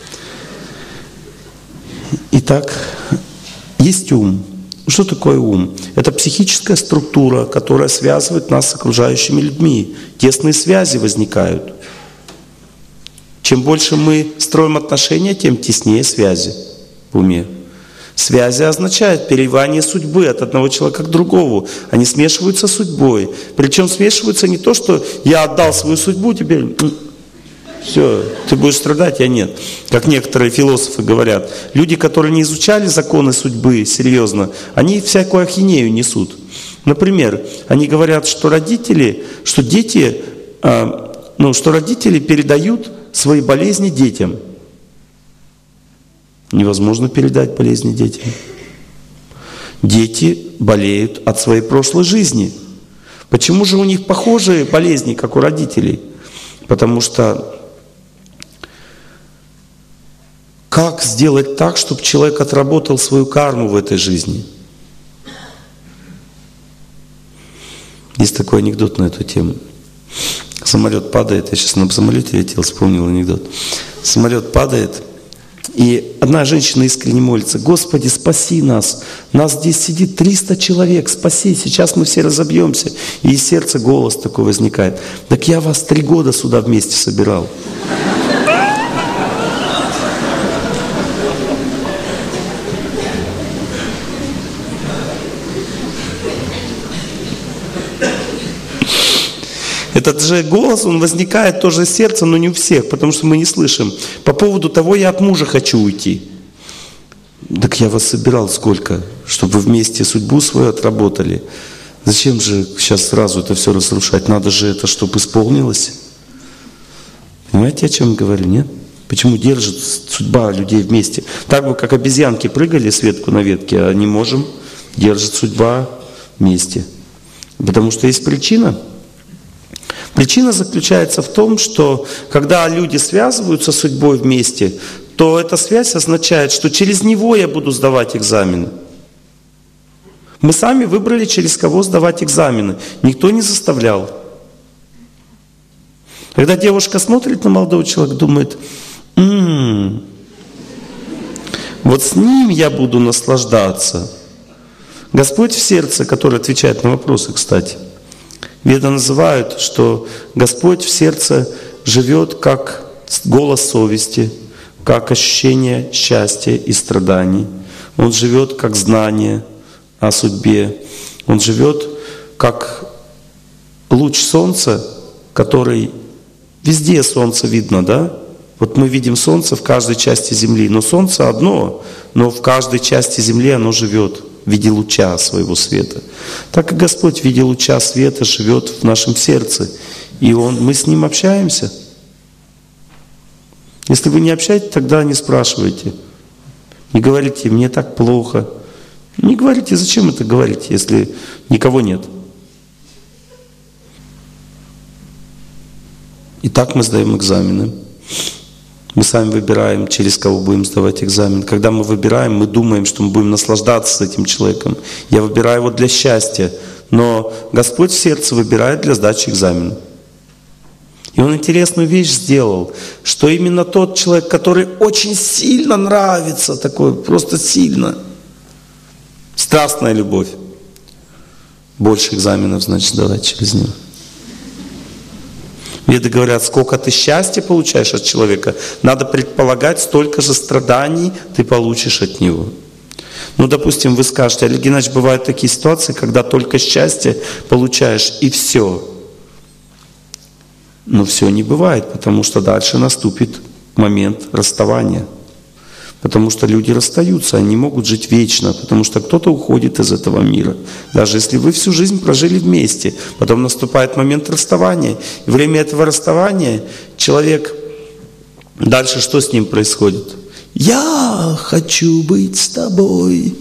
Итак, есть ум. Что такое ум? Это психическая структура, которая связывает нас с окружающими людьми. Тесные связи возникают. Чем больше мы строим отношения, тем теснее связи в уме. Связи означают переливание судьбы от одного человека к другому. Они смешиваются с судьбой. Причем смешиваются не то, что я отдал свою судьбу, теперь все, ты будешь страдать, я нет. Как некоторые философы говорят, люди, которые не изучали законы судьбы серьезно, они всякую ахинею несут. Например, они говорят, что родители, что дети, ну, что родители передают свои болезни детям. Невозможно передать болезни детям. Дети болеют от своей прошлой жизни. Почему же у них похожие болезни, как у родителей? Потому что как сделать так, чтобы человек отработал свою карму в этой жизни? Есть такой анекдот на эту тему. Самолет падает, я сейчас на самолете летел, вспомнил анекдот. Самолет падает, и одна женщина искренне молится: Господи, спаси нас, нас здесь сидит триста человек, спаси, сейчас мы все разобьемся. И из сердца голос такой возникает: так я вас три года сюда вместе собирал. Этот же голос, он возникает тоже из сердца, но не у всех, потому что мы не слышим. По поводу того, я от мужа хочу уйти. Так я вас собирал сколько, чтобы вы вместе судьбу свою отработали. Зачем же сейчас сразу это все разрушать? Надо же это, чтобы исполнилось. Понимаете, о чем я говорю, нет? Почему держит судьба людей вместе? Так бы, как обезьянки прыгали с ветку на ветке, а не можем. Держит судьба вместе. Потому что есть причина. Причина заключается в том, что когда люди связываются с судьбой вместе, то эта связь означает, что через него я буду сдавать экзамены. Мы сами выбрали, через кого сдавать экзамены. Никто не заставлял. Когда девушка смотрит на молодого человека, думает, м-м, вот с ним я буду наслаждаться. Господь в сердце, который отвечает на вопросы, кстати. Веды называют, что Господь в сердце живет как голос совести, как ощущение счастья и страданий. Он живет как знание о судьбе. Он живет как луч солнца, который... Везде солнце видно, да? Вот мы видим солнце в каждой части Земли. Но солнце одно, но в каждой части Земли оно живет в виде луча своего света. Так и Господь в виде луча света живет в нашем сердце. И он, мы с Ним общаемся. Если вы не общаетесь, тогда не спрашивайте. Не говорите, мне так плохо. Не говорите, зачем это говорить, если никого нет. И так мы сдаем экзамены. Мы сами выбираем, через кого будем сдавать экзамен. Когда мы выбираем, мы думаем, что мы будем наслаждаться с этим человеком. Я выбираю его для счастья, но Господь в сердце выбирает для сдачи экзамена. И Он интересную вещь сделал, что именно тот человек, который очень сильно нравится, такой просто сильно, страстная любовь, больше экзаменов, значит, сдавать через него. Веды говорят, сколько ты счастья получаешь от человека, надо предполагать, столько же страданий ты получишь от него. Ну, допустим, вы скажете, Олег Геннадьевич, бывают такие ситуации, когда только счастье получаешь и все. Но все не бывает, потому что дальше наступит момент расставания. Потому что люди расстаются, они не могут жить вечно, потому что кто-то уходит из этого мира. Даже если вы всю жизнь прожили вместе, потом наступает момент расставания. И во время этого расставания человек, дальше что с ним происходит? «Я хочу быть с тобой,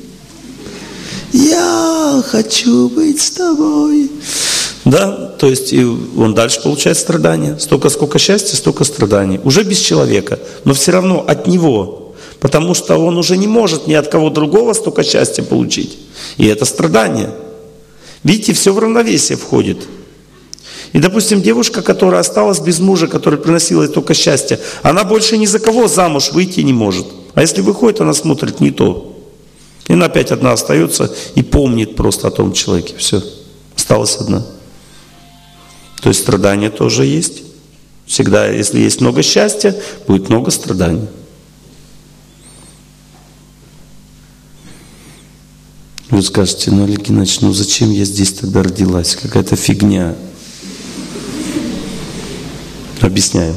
я хочу быть с тобой». Да, то есть и он дальше получает страдания. Столько, сколько счастья, столько страданий. Уже без человека, но все равно от него. Потому что он уже не может ни от кого другого столько счастья получить. И это страдание. Видите, все в равновесие входит. И, допустим, девушка, которая осталась без мужа, который приносил ей только счастье, она больше ни за кого замуж выйти не может. А если выходит, она смотрит не то. И она опять одна остается и помнит просто о том человеке. Все, осталась одна. То есть страдания тоже есть. Всегда, если есть много счастья, будет много страданий. Вы скажете, ну, Олег Геннадьевич, ну зачем я здесь тогда родилась? Какая-то фигня. Объясняю.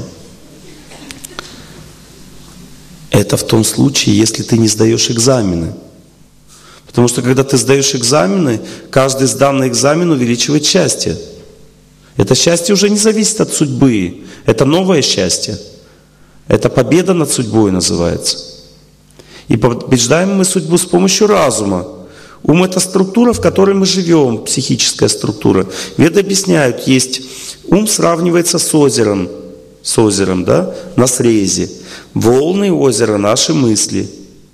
Это в том случае, если ты не сдаешь экзамены. Потому что когда ты сдаешь экзамены, каждый сданный экзамен увеличивает счастье. Это счастье уже не зависит от судьбы. Это новое счастье. Это победа над судьбой называется. И побеждаем мы судьбу с помощью разума. Ум – это структура, в которой мы живем, психическая структура. Веды объясняют, есть ум сравнивается с озером, с озером, да, на срезе. Волны озера – наши мысли.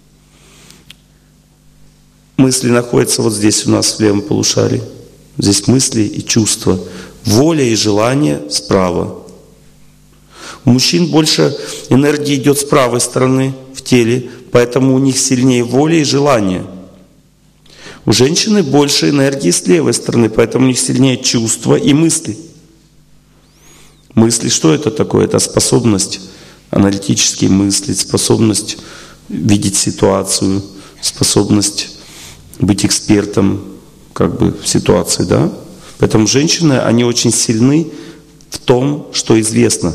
Мысли находятся вот здесь у нас в левом полушарии. Здесь мысли и чувства. Воля и желание справа. У мужчин больше энергии идет с правой стороны в теле, поэтому у них сильнее воля и желание. У женщины больше энергии с левой стороны, поэтому у них сильнее чувства и мысли. Мысли, что это такое? Это способность аналитически мыслить, способность видеть ситуацию, способность быть экспертом как бы в ситуации, да? Поэтому женщины, они очень сильны в том, что известно.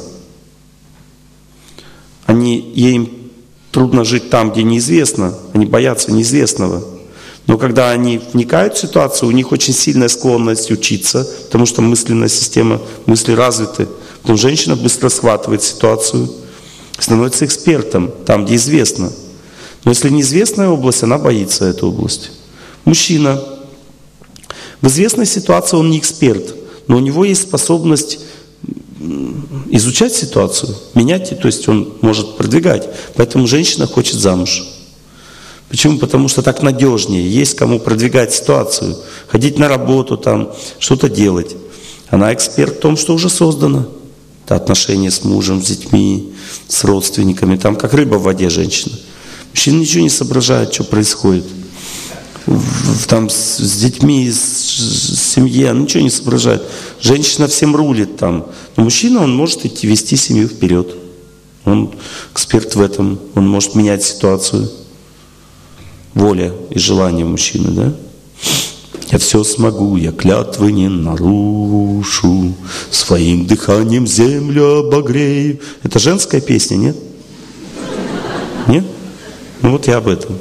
Они, им трудно жить там, где неизвестно, они боятся неизвестного. Но когда они вникают в ситуацию, у них очень сильная склонность учиться, потому что мысленная система, мысли развиты. Потом женщина быстро схватывает ситуацию, становится экспертом там, где известно. Но если неизвестная область, она боится эту область. Мужчина. В известной ситуации он не эксперт, но у него есть способность изучать ситуацию, менять, то есть он может продвигать. Поэтому женщина хочет замуж. Почему? Потому что так надежнее. Есть кому продвигать ситуацию. Ходить на работу, там, что-то делать. Она эксперт в том, что уже создано. Это отношения с мужем, с детьми, с родственниками. Там как рыба в воде женщина. Мужчина ничего не соображает, что происходит. Там с, с детьми, с, с семьей, он ничего не соображает. Женщина всем рулит там. Но мужчина, он может идти вести семью вперед. Он эксперт в этом. Он может менять ситуацию. Воля и желание мужчины, да? Я все смогу, я клятвы не нарушу, своим дыханием землю обогрею. Это женская песня, нет? Нет? Ну вот я об этом.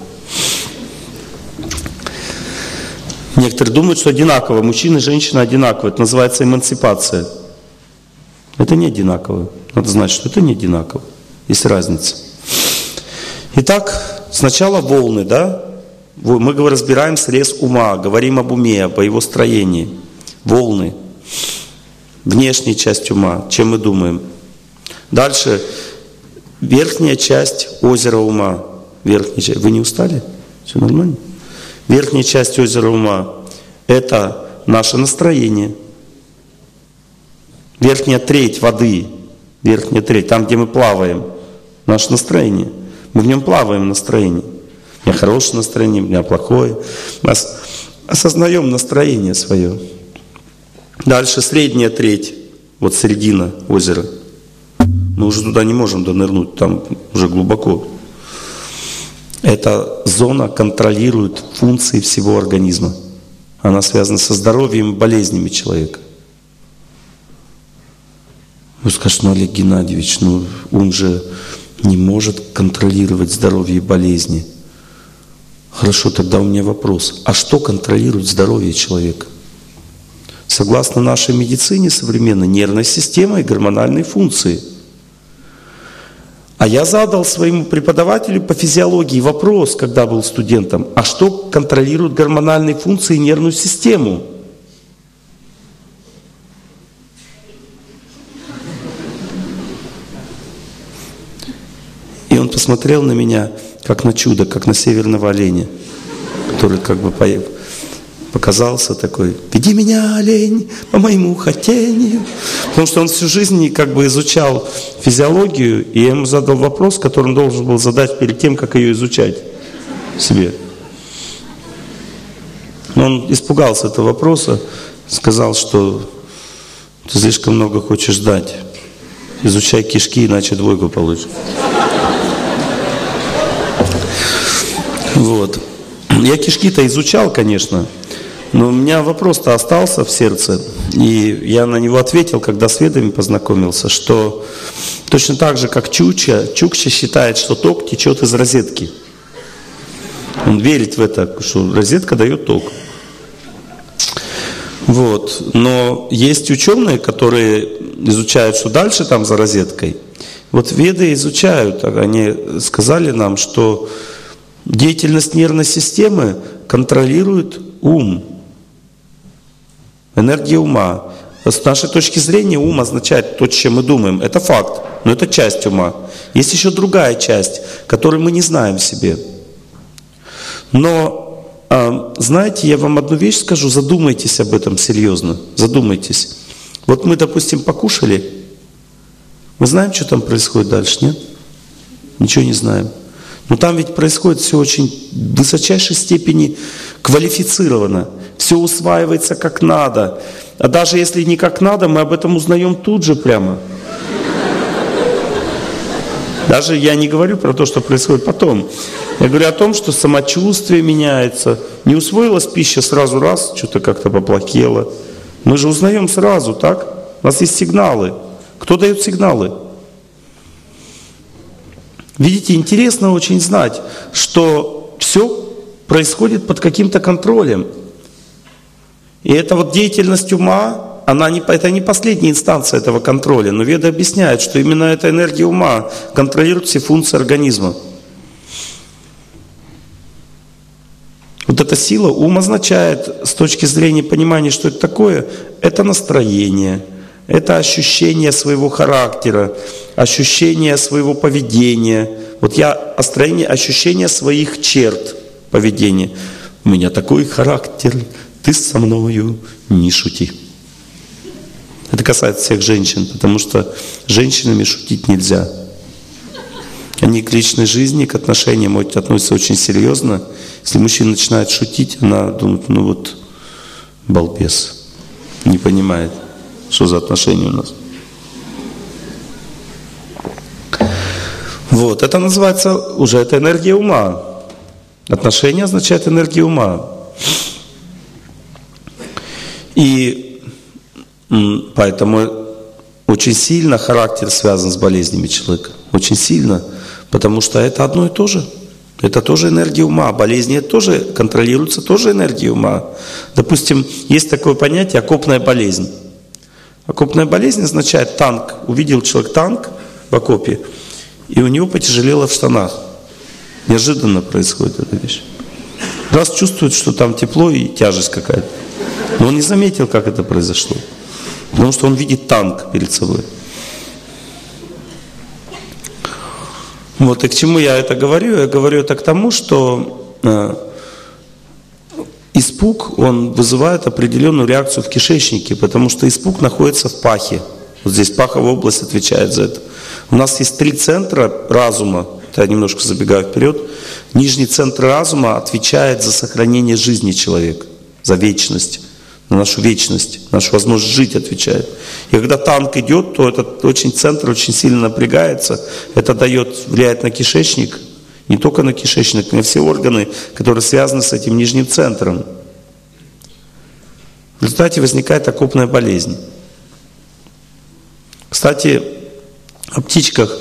Некоторые думают, что одинаково. Мужчина и женщина одинаково. Это называется эмансипация. Это не одинаково. Надо знать, что это не одинаково. Есть разница. Итак, сначала волны, да? Мы разбираем срез ума, говорим об уме, об его строении. Волны. Внешняя часть ума, чем мы думаем. Дальше верхняя часть озера ума. Верхняя часть. Вы не устали? Все нормально? Верхняя часть озера ума – это наше настроение. Верхняя треть воды, верхняя треть, там, где мы плаваем, наше настроение. Мы в нем плаваем в настроении. У меня хорошее настроение, у меня плохое. Мы осознаем настроение свое. Дальше средняя треть, вот середина озера. Мы уже туда не можем донырнуть, там уже глубоко. Эта зона контролирует функции всего организма. Она связана со здоровьем и болезнями человека. Вы скажете, ну Олег Геннадьевич, ну он же не может контролировать здоровье и болезни. Хорошо, тогда у меня вопрос. А что контролирует здоровье человека? Согласно нашей медицине современной, нервная система и гормональные функции. А я задал своему преподавателю по физиологии вопрос, когда был студентом, а что контролирует гормональные функции и нервную систему? И он посмотрел на меня, как на чудо, как на северного оленя, который как бы показался такой: «Веди меня, олень, по моему хотению». Потому что он всю жизнь как бы изучал физиологию, и я ему задал вопрос, который он должен был задать перед тем, как ее изучать себе. Но он испугался этого вопроса, сказал, что ты слишком много хочешь ждать. Изучай кишки, иначе двойку получишь. Вот. Я кишки-то изучал, конечно, но у меня вопрос-то остался в сердце, и я на него ответил, когда с ведами познакомился, что точно так же, как Чукча, Чукча считает, что ток течет из розетки. Он верит в это, что розетка дает ток. Вот. Но есть ученые, которые изучают, что дальше там за розеткой. Вот веды изучают, они сказали нам, что деятельность нервной системы контролирует ум, энергия ума. С нашей точки зрения ум означает то, чем мы думаем. Это факт, но это часть ума. Есть еще другая часть, которую мы не знаем в себе. Но, знаете, я вам одну вещь скажу, задумайтесь об этом серьезно, задумайтесь. Вот мы, допустим, покушали, мы знаем, что там происходит дальше, нет? Ничего не знаем. Но там ведь происходит все очень в высочайшей степени квалифицировано. Все усваивается как надо. А даже если не как надо, мы об этом узнаем тут же прямо. Даже я не говорю про то, что происходит потом. Я говорю о том, что самочувствие меняется. Не усвоилась пища сразу раз, что-то как-то поплохело. Мы же узнаем сразу, так? У нас есть сигналы. Кто дает сигналы? Видите, интересно очень знать, что все происходит под каким-то контролем. И эта вот деятельность ума, она не, это не последняя инстанция этого контроля, но веды объясняют, что именно эта энергия ума контролирует все функции организма. Вот эта сила, ум означает, с точки зрения понимания, что это такое, это настроение. Это ощущение своего характера, ощущение своего поведения. Вот я остроение, ощущение своих черт поведения. У меня такой характер, ты со мною не шути. Это касается всех женщин, потому что с женщинами шутить нельзя. Они к личной жизни, к отношениям относятся очень серьезно. Если мужчина начинает шутить, она думает, ну вот, балбес, не понимает, что за отношения у нас. Вот, это называется уже, это энергия ума. Отношения означает энергия ума. И поэтому очень сильно характер связан с болезнями человека. Очень сильно. Потому что это одно и то же. Это тоже энергия ума. Болезни это тоже контролируется тоже энергией ума. Допустим, есть такое понятие окопная болезнь. Окопная болезнь означает танк. Увидел человек танк в окопе, и у него потяжелело в штанах. Неожиданно происходит эта вещь. Раз чувствует, что там тепло и тяжесть какая-то. Но он не заметил, как это произошло. Потому что он видит танк перед собой. Вот, и к чему я это говорю? Я говорю это к тому, что э, испуг, он вызывает определенную реакцию в кишечнике, потому что испуг находится в пахе. Вот здесь паховая область отвечает за это. У нас есть три центра разума, я немножко забегаю вперед. Нижний центр разума отвечает за сохранение жизни человека, за вечность. На нашу вечность, нашу возможность жить отвечает. И когда танк идет, то этот очень центр очень сильно напрягается. Это дает, влияет на кишечник, не только на кишечник, но и все органы, которые связаны с этим нижним центром. В результате возникает окопная болезнь. Кстати, о птичках.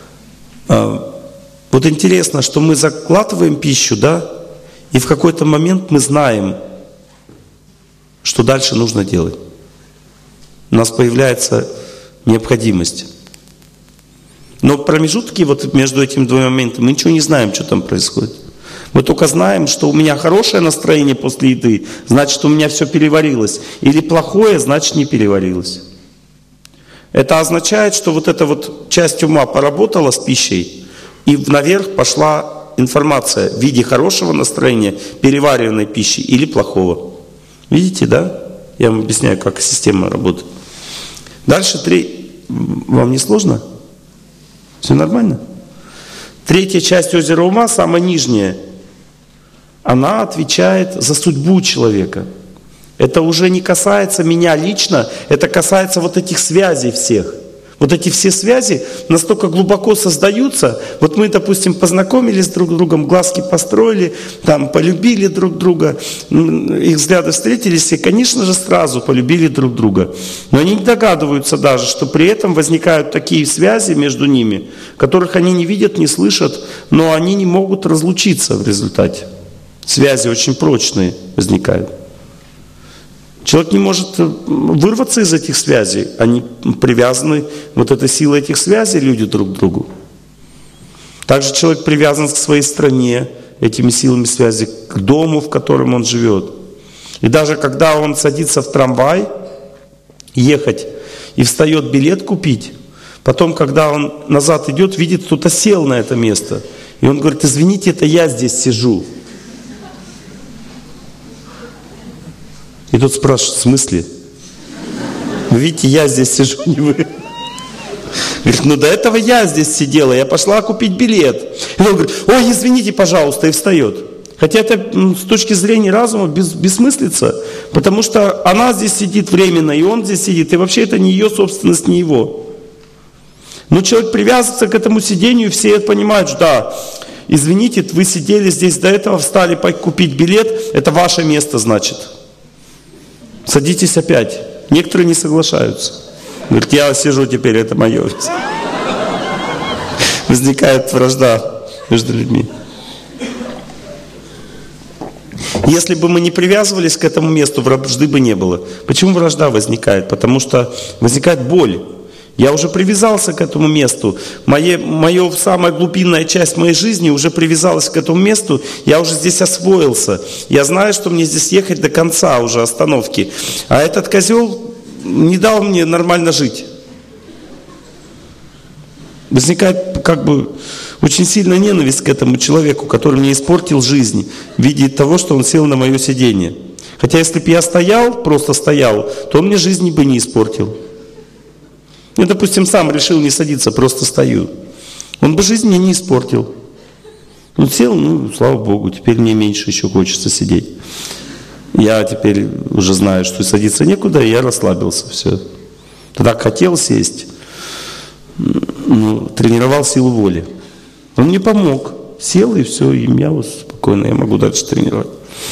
Вот интересно, что мы заглатываем пищу, да, и в какой-то момент мы знаем, что дальше нужно делать. У нас появляется необходимость. Но в промежутке вот между этими двумя моментами мы ничего не знаем, что там происходит. Мы только знаем, что у меня хорошее настроение после еды, значит, у меня все переварилось. Или плохое, значит, не переварилось. Это означает, что вот эта вот часть ума поработала с пищей, и наверх пошла информация в виде хорошего настроения, переваренной пищи или плохого. Видите, да? Я вам объясняю, как система работает. Дальше три. Вам не сложно? Все нормально? Третья часть озера ума, самая нижняя, она отвечает за судьбу человека. Это уже не касается меня лично, это касается вот этих связей всех. Вот эти все связи настолько глубоко создаются. Вот мы, допустим, познакомились друг с другом, глазки построили, там, полюбили друг друга, их взгляды встретились, и, конечно же, сразу полюбили друг друга. Но они не догадываются даже, что при этом возникают такие связи между ними, которых они не видят, не слышат, но они не могут разлучиться в результате. Связи очень прочные возникают. Человек не может вырваться из этих связей. Они привязаны, вот эта сила этих связей, люди друг к другу. Также человек привязан к своей стране, этими силами связи, к дому, в котором он живет. И даже когда он садится в трамвай, ехать, и встает билет купить, потом, когда он назад идет, видит, кто-то сел на это место. И он говорит: извините, это я здесь сижу. И тот спрашивает: в смысле? Вы видите, я здесь сижу, не вы. Говорит: ну до этого я здесь сидела, я пошла купить билет. И он говорит: ой, извините, пожалуйста, и встает. Хотя это с точки зрения разума бес, бессмыслица, потому что она здесь сидит временно, и он здесь сидит, и вообще это не ее собственность, не его. Но человек привязывается к этому сидению, и все это понимают, что да, извините, вы сидели здесь до этого, встали купить билет, это ваше место, значит. Садитесь опять. Некоторые не соглашаются. Говорят: я сижу теперь, это мое. Возникает вражда между людьми. Если бы мы не привязывались к этому месту, вражды бы не было. Почему вражда возникает? Потому что возникает боль. Я уже привязался к этому месту. Мое, мое самая глубинная часть моей жизни уже привязалась к этому месту. Я уже здесь освоился. Я знаю, что мне здесь ехать до конца уже остановки. А этот козел не дал мне нормально жить. Возникает как бы Очень сильная ненависть к этому человеку, который мне испортил жизнь в виде того, что он сел на мое сиденье. Хотя если бы я стоял, просто стоял, то он мне жизни бы не испортил. Я, допустим, сам решил не садиться, просто стою. Он бы жизнь мне не испортил. Он сел, ну, слава Богу, теперь мне меньше еще хочется сидеть. Я теперь уже знаю, что садиться некуда, и я расслабился, все. Тогда хотел сесть, ну, тренировал силу воли. Он мне помог. Сел, и все, и меня вот спокойно, я могу дальше тренировать.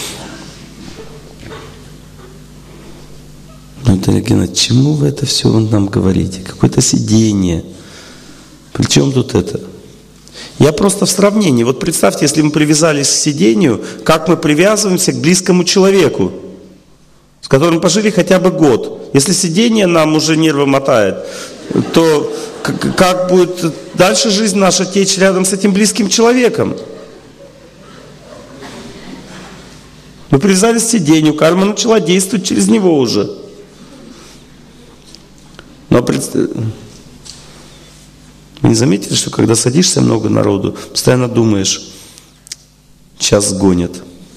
Наталья Геннадьевна, чему вы это все нам говорите? Какое-то сидение. При чем тут это? Я просто в сравнении. Вот представьте, если мы привязались к сидению, как мы привязываемся к близкому человеку, с которым пожили хотя бы год. Если сидение нам уже нервы мотает, то как будет дальше жизнь наша течь рядом с этим близким человеком? Мы привязались к сидению, карма начала действовать через него уже. Но представь, вы не заметили, что когда садишься много народу, постоянно думаешь, сейчас сгонят.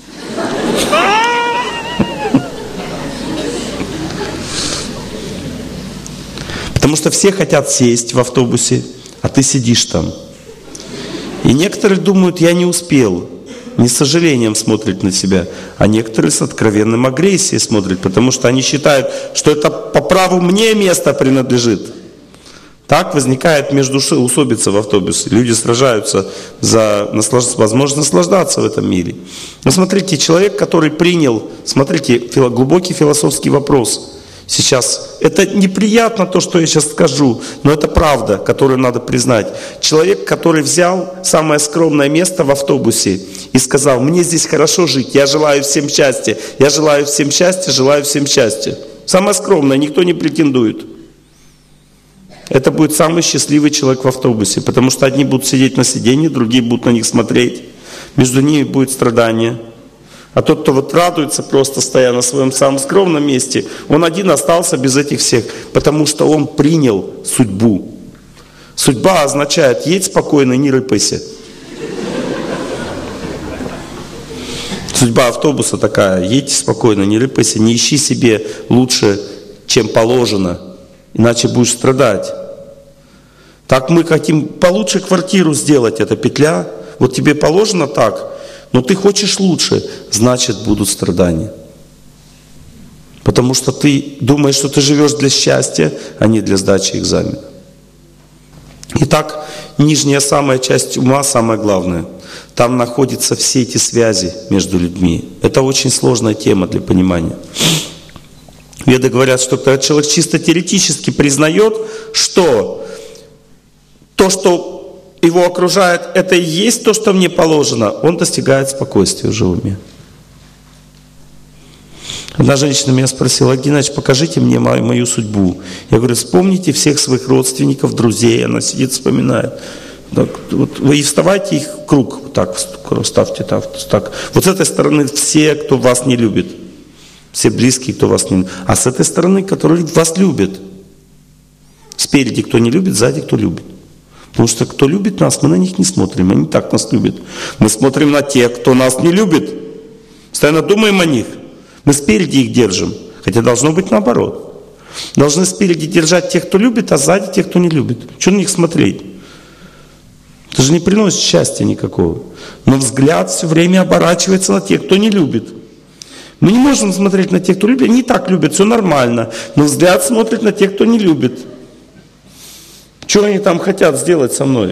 Потому что все хотят сесть в автобусе, а ты сидишь там. И некоторые думают, я не успел. Не с сожалением смотрят на себя, а некоторые с откровенным агрессией смотрят, потому что они считают, что это по праву мне место принадлежит. Так возникает междоусобица в автобусе. Люди сражаются за возможность наслаждаться в этом мире. Но смотрите, человек, который принял, смотрите, глубокий философский вопрос. Сейчас это неприятно то, что я сейчас скажу, но это правда, которую надо признать. Человек, который взял самое скромное место в автобусе и сказал, мне здесь хорошо жить, я желаю всем счастья, я желаю всем счастья, желаю всем счастья. Самое скромное, никто не претендует. Это будет самый счастливый человек в автобусе, потому что одни будут сидеть на сиденье, другие будут на них смотреть. Между ними будет страдание. А тот, кто вот радуется, просто стоя на своем самом скромном месте, он один остался без этих всех, потому что он принял судьбу. Судьба означает, едь спокойно, не рыпайся. Судьба автобуса такая, едь спокойно, не рыпайся, не ищи себе лучше, чем положено, иначе будешь страдать. Так мы хотим получше квартиру сделать, это петля, вот тебе положено так, но ты хочешь лучше, значит будут страдания. Потому что ты думаешь, что ты живешь для счастья, а не для сдачи экзамена. Итак, нижняя самая часть ума, самое главное. Там находятся все эти связи между людьми. Это очень сложная тема для понимания. Веды говорят, что когда человек чисто теоретически признает, что то, что его окружает, это и есть то, что мне положено, он достигает спокойствия уже в уме. Одна женщина меня спросила, Геннадьевич, покажите мне мою, мою судьбу. Я говорю, вспомните всех своих родственников, друзей. Она сидит, вспоминает. Так, вот вы и вставайте их в круг, вот так, ставьте так, так. Вот с этой стороны все, кто вас не любит. Все близкие, кто вас не любит. А с этой стороны, которые вас любят. Спереди кто не любит, сзади кто любит. Потому что кто любит нас, мы на них не смотрим, они так нас любят. Мы смотрим на тех, кто нас не любит. Постоянно думаем о них. Мы спереди их держим, хотя должно быть наоборот. Должны спереди держать тех, кто любит, а сзади тех, кто не любит. Что на них смотреть? Это же не приносит счастья никакого. Но взгляд все время оборачивается на тех, кто не любит. Мы не можем смотреть на тех, кто любит, они и так любят, все нормально. Но взгляд смотрит на тех, кто не любит. Что они там хотят сделать со мной?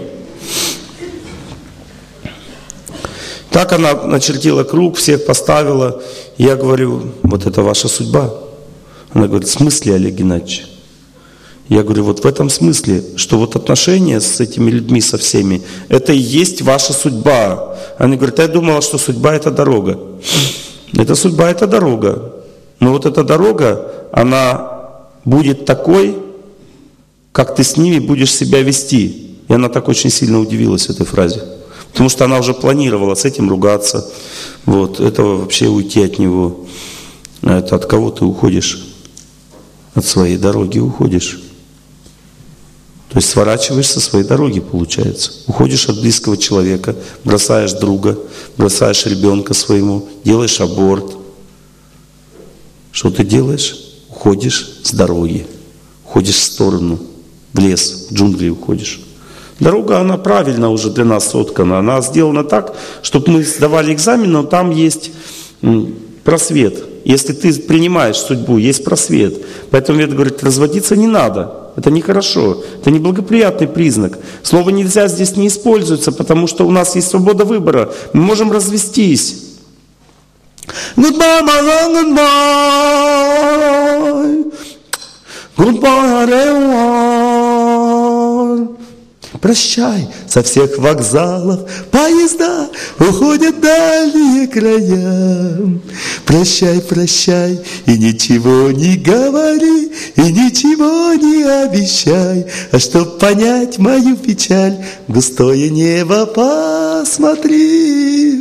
Так она начертила круг, всех поставила. Я говорю, вот это ваша судьба. Она говорит, в смысле, Олег Геннадьевич? Я говорю, вот в этом смысле, что вот отношения с этими людьми, со всеми, это и есть ваша судьба. Она говорит, я думала, что судьба это дорога. Это судьба, это дорога. Но вот эта дорога, она будет такой, как ты с ними будешь себя вести. И она так очень сильно удивилась этой фразе. Потому что она уже планировала с этим ругаться. Вот, этого вообще уйти от него. А это от кого ты уходишь? От своей дороги уходишь. То есть сворачиваешь со своей дороги, получается. Уходишь от близкого человека, бросаешь друга, бросаешь ребенка своему, делаешь аборт. Что ты делаешь? Уходишь с дороги, уходишь в сторону, в лес, в джунгли уходишь. Дорога, она правильно уже для нас соткана. Она сделана так, чтобы мы сдавали экзамен, но там есть просвет. Если ты принимаешь судьбу, есть просвет. Поэтому Веда говорит, разводиться не надо. Это нехорошо. Это неблагоприятный признак. Слово «нельзя» здесь не используется, потому что у нас есть свобода выбора. Мы можем развестись. Goodbye, my love, goodbye. Goodbye, everyone. Прощай, со всех вокзалов поезда уходят в дальние края. Прощай, прощай, и ничего не говори, и ничего не обещай. А чтоб понять мою печаль, густое небо посмотри.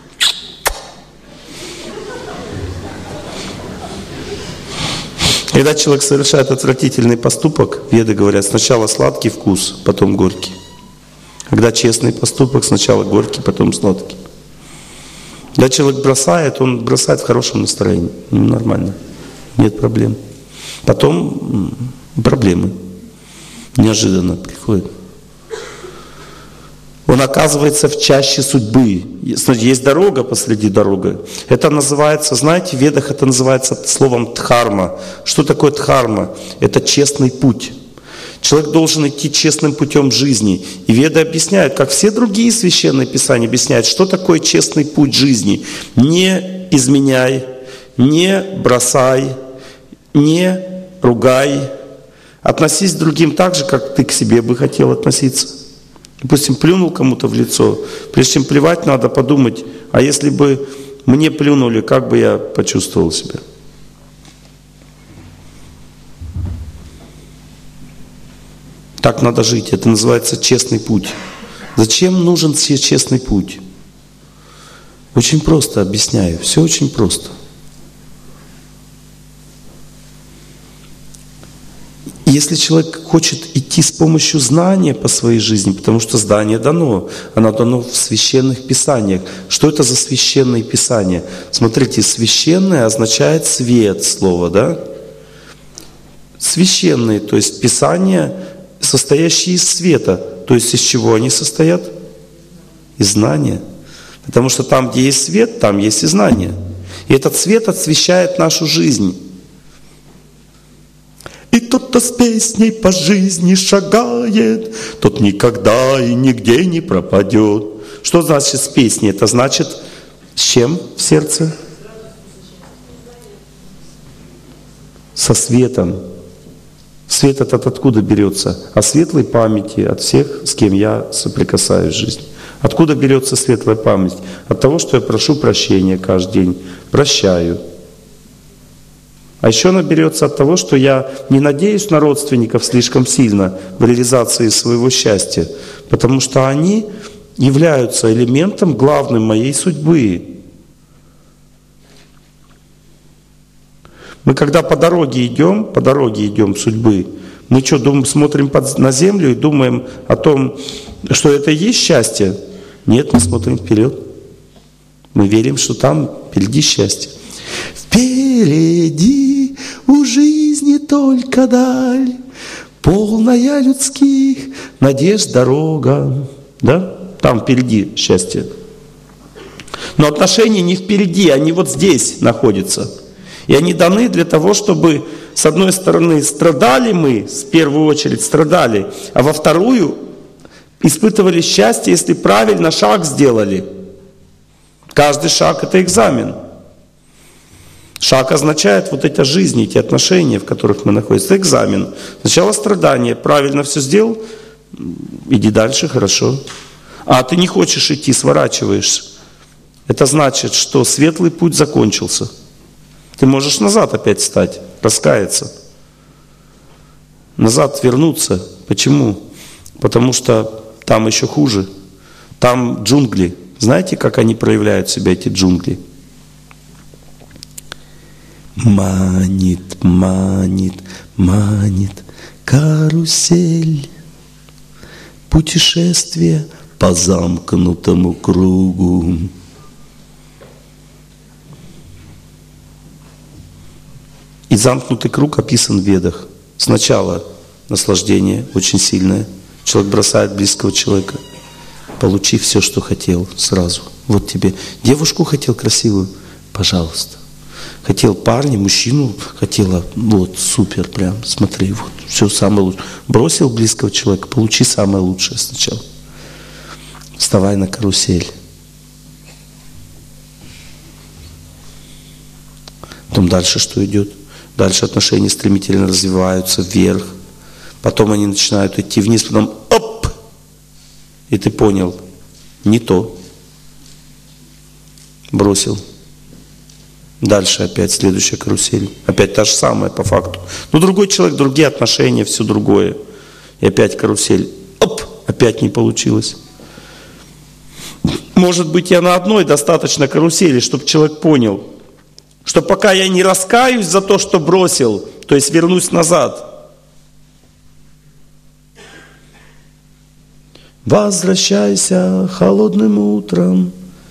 Когда человек совершает отвратительный поступок, веды говорят, сначала сладкий вкус, потом горький. Когда честный поступок, сначала горький, потом сладкий. Когда человек бросает, он бросает в хорошем настроении. Нормально. Нет проблем. Потом проблемы. Неожиданно приходят. Он оказывается в чаще судьбы. Есть дорога посреди дороги. Это называется, знаете, в ведах это называется словом дхарма. Что такое дхарма? Это честный путь. Человек должен идти честным путем жизни. И веды объясняют, как все другие священные писания объясняют, что такое честный путь жизни. Не изменяй, не бросай, не ругай. Относись к другим так же, как ты к себе бы хотел относиться. Допустим, плюнул кому-то в лицо. Прежде чем плевать, надо подумать, а если бы мне плюнули, как бы я почувствовал себя? Так надо жить. Это называется честный путь. Зачем нужен себе честный путь? Очень просто объясняю. Все очень просто. Если человек хочет идти с помощью знания по своей жизни, потому что знание дано, оно дано в священных писаниях. Что это за священные писания? Смотрите, священное означает свет, слово, да? Священные, то есть писания, состоящие из света. То есть из чего они состоят? Из знания. Потому что там, где есть свет, там есть и знание. И этот свет освещает нашу жизнь. И тот, кто с песней по жизни шагает, тот никогда и нигде не пропадет. Что значит с песней? Это значит с чем в сердце? Со светом. Свет этот откуда берется? От светлой памяти, от всех, с кем я соприкасаюсь в жизни. Откуда берется светлая память? От того, что я прошу прощения каждый день, прощаю. А еще она берется от того, что я не надеюсь на родственников слишком сильно в реализации своего счастья, потому что они являются элементом главным моей судьбы. Мы когда по дороге идем, по дороге идем судьбы, мы что, думаем, смотрим под, на землю и думаем о том, что это и есть счастье? Нет, мы смотрим вперед. Мы верим, что там впереди счастье. Впереди у жизни только даль, полная людских надежд дорога. Да? Там впереди счастье. Но отношения не впереди, они вот здесь находятся. И они даны для того, чтобы, с одной стороны, страдали мы, в первую очередь страдали, а во вторую испытывали счастье, если правильно шаг сделали. Каждый шаг — это экзамен. Шаг означает вот эти жизни, эти отношения, в которых мы находимся. Это экзамен. Сначала страдание. Правильно все сделал, иди дальше, хорошо. А ты не хочешь идти, сворачиваешься. Это значит, что светлый путь закончился. Ты можешь назад опять встать, раскаяться. Назад вернуться. Почему? Потому что там еще хуже. Там джунгли. Знаете, как они проявляют себя, эти джунгли? Манит, манит, манит карусель. Путешествие по замкнутому кругу. И замкнутый круг описан в Ведах. Сначала наслаждение очень сильное. Человек бросает близкого человека. Получи все, что хотел сразу. Вот тебе. Девушку хотел красивую? Пожалуйста. Хотел парня, мужчину хотела? Вот, супер, прям, смотри, вот, все самое лучшее. Бросил близкого человека? Получи самое лучшее сначала. Вставай на карусель. Потом дальше что идет? Дальше отношения стремительно развиваются вверх. Потом они начинают идти вниз, потом оп! И ты понял, не то. Бросил. Дальше опять следующая карусель. Опять та же самая по факту. Но другой человек, другие отношения, все другое. И опять карусель. Оп! Опять не получилось. Может быть, я на одной достаточно карусели, чтобы человек понял, что пока я не раскаюсь за то, что бросил, то есть вернусь назад. Возвращайся холодным утром.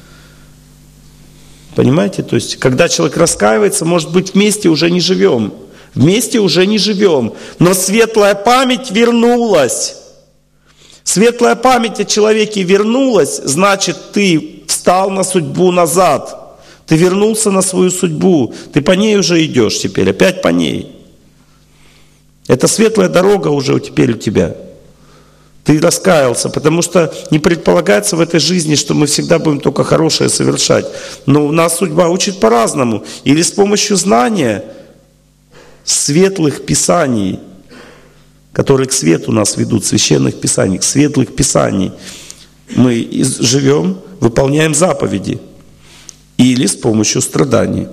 Понимаете? То есть, когда человек раскаивается, может быть, вместе уже не живем. Вместе уже не живем. Но светлая память вернулась. Светлая память о человеке вернулась, значит, ты встал на судьбу назад. Ты вернулся на свою судьбу. Ты по ней уже идешь теперь, опять по ней. Это светлая дорога уже теперь у тебя. Ты раскаялся, потому что не предполагается в этой жизни, что мы всегда будем только хорошее совершать. Но у нас судьба учит по-разному. Или с помощью знания светлых писаний, которые к свету нас ведут, священных писаний, светлых писаний, мы живем, выполняем заповеди. Или с помощью страданий.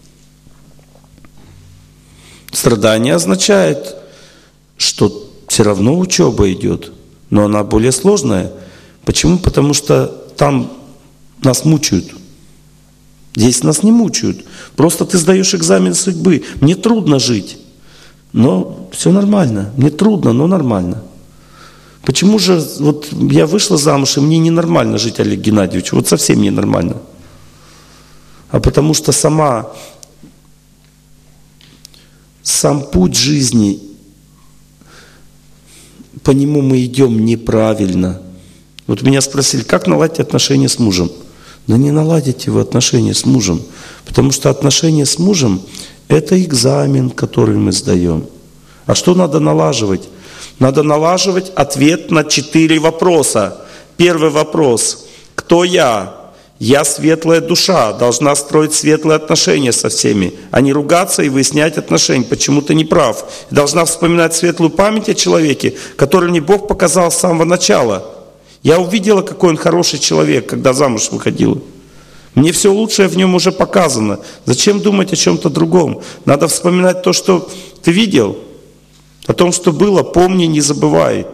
Страдание означает, что все равно учеба идет, но она более сложная. Почему? Потому что там нас мучают. Здесь нас не мучают. Просто ты сдаешь экзамен судьбы. Мне трудно жить, но все нормально. Мне трудно, но нормально. Почему же вот я вышла замуж, и мне ненормально жить, Олег Геннадьевич? Вот совсем ненормально. А потому что сама, сам путь жизни, по нему мы идем неправильно. Вот меня спросили, как наладить отношения с мужем? Да не наладите вы отношения с мужем, потому что отношения с мужем – это экзамен, который мы сдаем. А что надо налаживать? Надо налаживать ответ на четыре вопроса. Первый вопрос – кто я? Я светлая душа, должна строить светлые отношения со всеми, а не ругаться и выяснять отношения. Почему ты не прав? Должна вспоминать светлую память о человеке, который мне Бог показал с самого начала. Я увидела, какой он хороший человек, когда замуж выходила. Мне все лучшее в нем уже показано. Зачем думать о чем-то другом? Надо вспоминать то, что ты видел, о том, что было, помни, не забывай.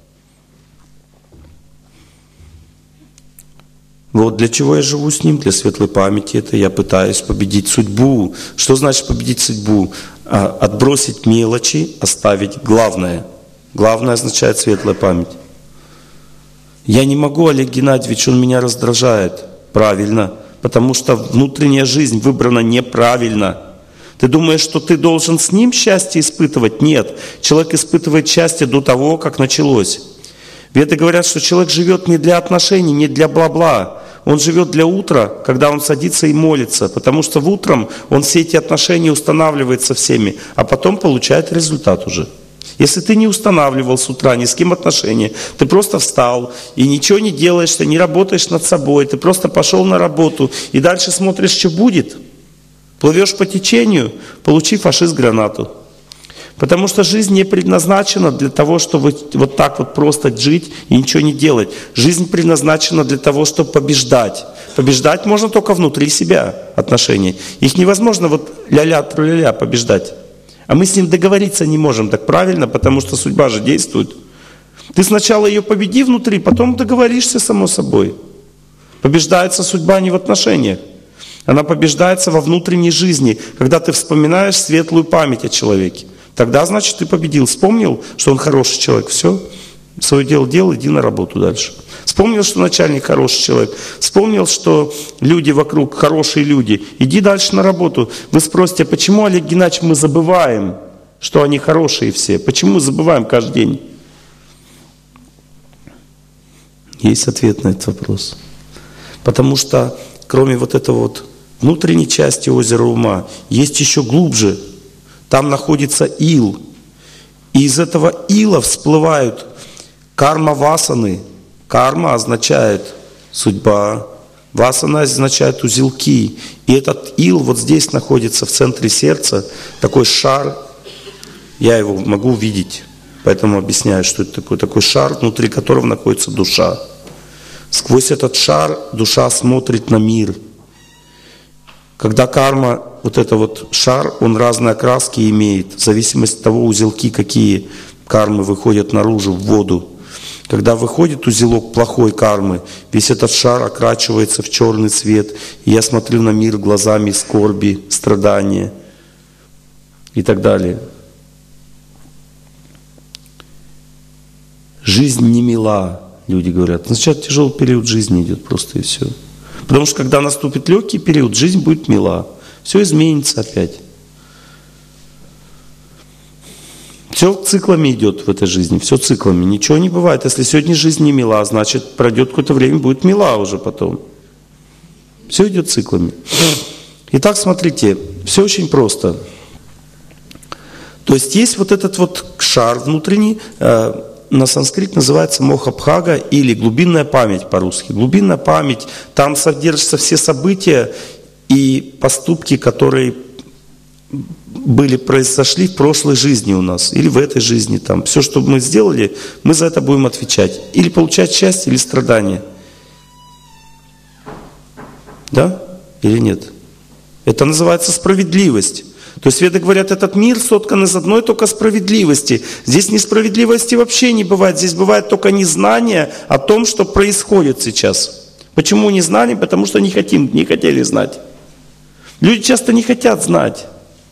Вот для чего я живу с ним, для светлой памяти. Это я пытаюсь победить судьбу. Что значит победить судьбу? А, отбросить мелочи, оставить главное. Главное означает светлая память. Я не могу, Олег Геннадьевич, он меня раздражает. Правильно. Потому что внутренняя жизнь выбрана неправильно. Ты думаешь, что ты должен с ним счастье испытывать? Нет. Человек испытывает счастье до того, как началось. Веды говорят, что человек живет не для отношений, не для бла-бла. Он живет для утра, когда он садится и молится. Потому что в утром он все эти отношения устанавливает со всеми, а потом получает результат уже. Если ты не устанавливал с утра ни с кем отношения, ты просто встал и ничего не делаешь, ты не работаешь над собой, ты просто пошел на работу и дальше смотришь, что будет. Плывешь по течению, получи фашист гранату. Потому что жизнь не предназначена для того, чтобы вот так вот просто жить и ничего не делать. Жизнь предназначена для того, чтобы побеждать. Побеждать можно только внутри себя отношения. Их невозможно вот ля-ля, тру-ля-ля побеждать. А мы с ним договориться не можем, так правильно, потому что судьба же действует. Ты сначала ее победи внутри, потом договоришься само собой. Побеждается судьба не в отношениях. Она побеждается во внутренней жизни, когда ты вспоминаешь светлую память о человеке. Тогда, значит, ты победил. Вспомнил, что он хороший человек. Все. Свое дело делал, иди на работу дальше. Вспомнил, что начальник хороший человек. Вспомнил, что люди вокруг хорошие люди. Иди дальше на работу. Вы спросите, почему, Олег Геннадьевич, мы забываем, что они хорошие все? Почему мы забываем каждый день? Есть ответ на этот вопрос. Потому что кроме вот этого вот внутренней части озера ума, есть еще глубже. Там находится ил. И из этого ила всплывают карма-васаны. Карма означает судьба. Васана означает узелки. И этот ил вот здесь находится в центре сердца. Такой шар. Я его могу увидеть. Поэтому объясняю, что это такое. Такой шар, внутри которого находится душа. Сквозь этот шар душа смотрит на мир. Когда карма, вот это вот шар, он разные окраски имеет, в зависимости от того, узелки какие кармы выходят наружу, в воду. Когда выходит узелок плохой кармы, весь этот шар окрачивается в черный цвет. И я смотрю на мир глазами скорби, страдания и так далее. Жизнь не мила. Люди говорят, значит, тяжелый период жизни идет просто и все. Потому что когда наступит легкий период, жизнь будет мила. Все изменится опять. Все циклами идет в этой жизни, все циклами. Ничего не бывает. Если сегодня жизнь не мила, значит, пройдет какое-то время, будет мила уже потом. Все идет циклами. Итак, смотрите, все очень просто. То есть есть вот этот вот шар внутренний, на санскрите называется мохабхага или глубинная память по-русски. Глубинная память, там содержатся все события и поступки, которые были, произошли в прошлой жизни у нас, или в этой жизни. Там. Все, что мы сделали, мы за это будем отвечать. Или получать счастье, или страдания. Да? Или нет? Это называется справедливость. То есть веды говорят, этот мир соткан из одной только справедливости. Здесь несправедливости вообще не бывает. Здесь бывает только незнание о том, что происходит сейчас. Почему незнание? Потому что не хотим, не хотели знать. Люди часто не хотят знать.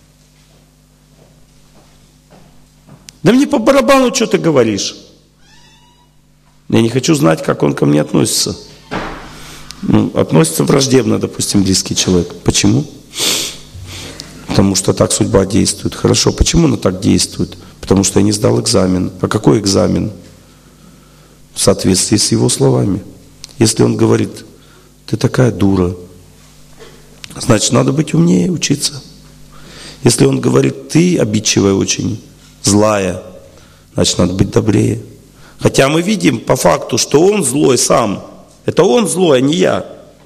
Да мне по барабану, что ты говоришь. Я не хочу знать, как он ко мне относится. Ну, относится враждебно, допустим, близкий человек. Почему? Потому что так судьба действует. Хорошо, почему она так действует? Потому что я не сдал экзамен. А какой экзамен? В соответствии с его словами. Если он говорит, ты такая дура, значит, надо быть умнее, учиться. Если он говорит, ты обидчивая очень, злая, значит, надо быть добрее. Хотя мы видим по факту, что он злой сам. Это он злой, а не я.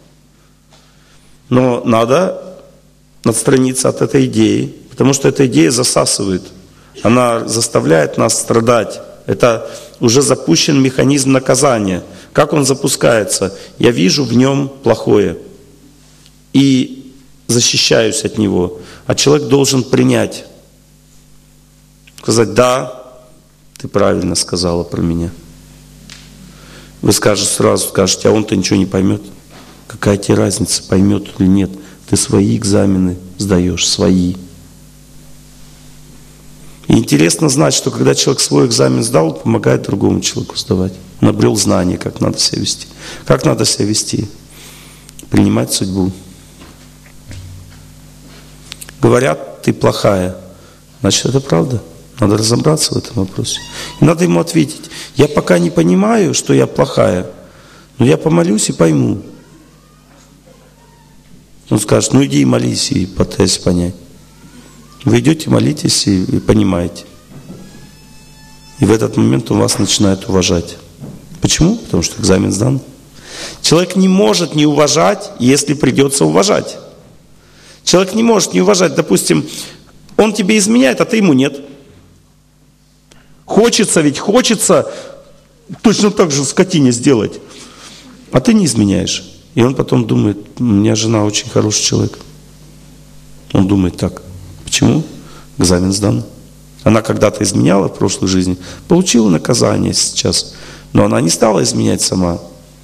Но надо отстраниться от этой идеи, потому что эта идея засасывает. Она заставляет нас страдать. Это уже запущен механизм наказания. Как он запускается? Я вижу в нем плохое и защищаюсь от него. А человек должен принять. Сказать, да, ты правильно сказала про меня. Вы скажете сразу, скажете, а он-то ничего не поймет. Какая тебе разница, поймет или нет? Ты свои экзамены сдаешь, свои. И интересно знать, что когда человек свой экзамен сдал, он помогает другому человеку сдавать. Он обрел знание, как надо себя вести. Как надо себя вести? Принимать судьбу. Говорят, ты плохая. Значит, это правда. Надо разобраться в этом вопросе. И надо ему ответить. Я пока не понимаю, что я плохая, но я помолюсь и пойму. Он скажет, ну иди и молись, и пытайся понять. Вы идете, молитесь и, и понимаете. И в этот момент он вас начинает уважать. Почему? Потому что экзамен сдан. Человек не может не уважать, если придется уважать. Человек не может не уважать. Допустим, он тебе изменяет, а ты ему нет. Хочется ведь, хочется точно так же скотине сделать. А ты не изменяешь. И он потом думает, у меня жена очень хороший человек. Он думает так. Почему? Экзамен сдан. Она когда-то изменяла в прошлой жизни, получила наказание сейчас, но она не стала изменять сама.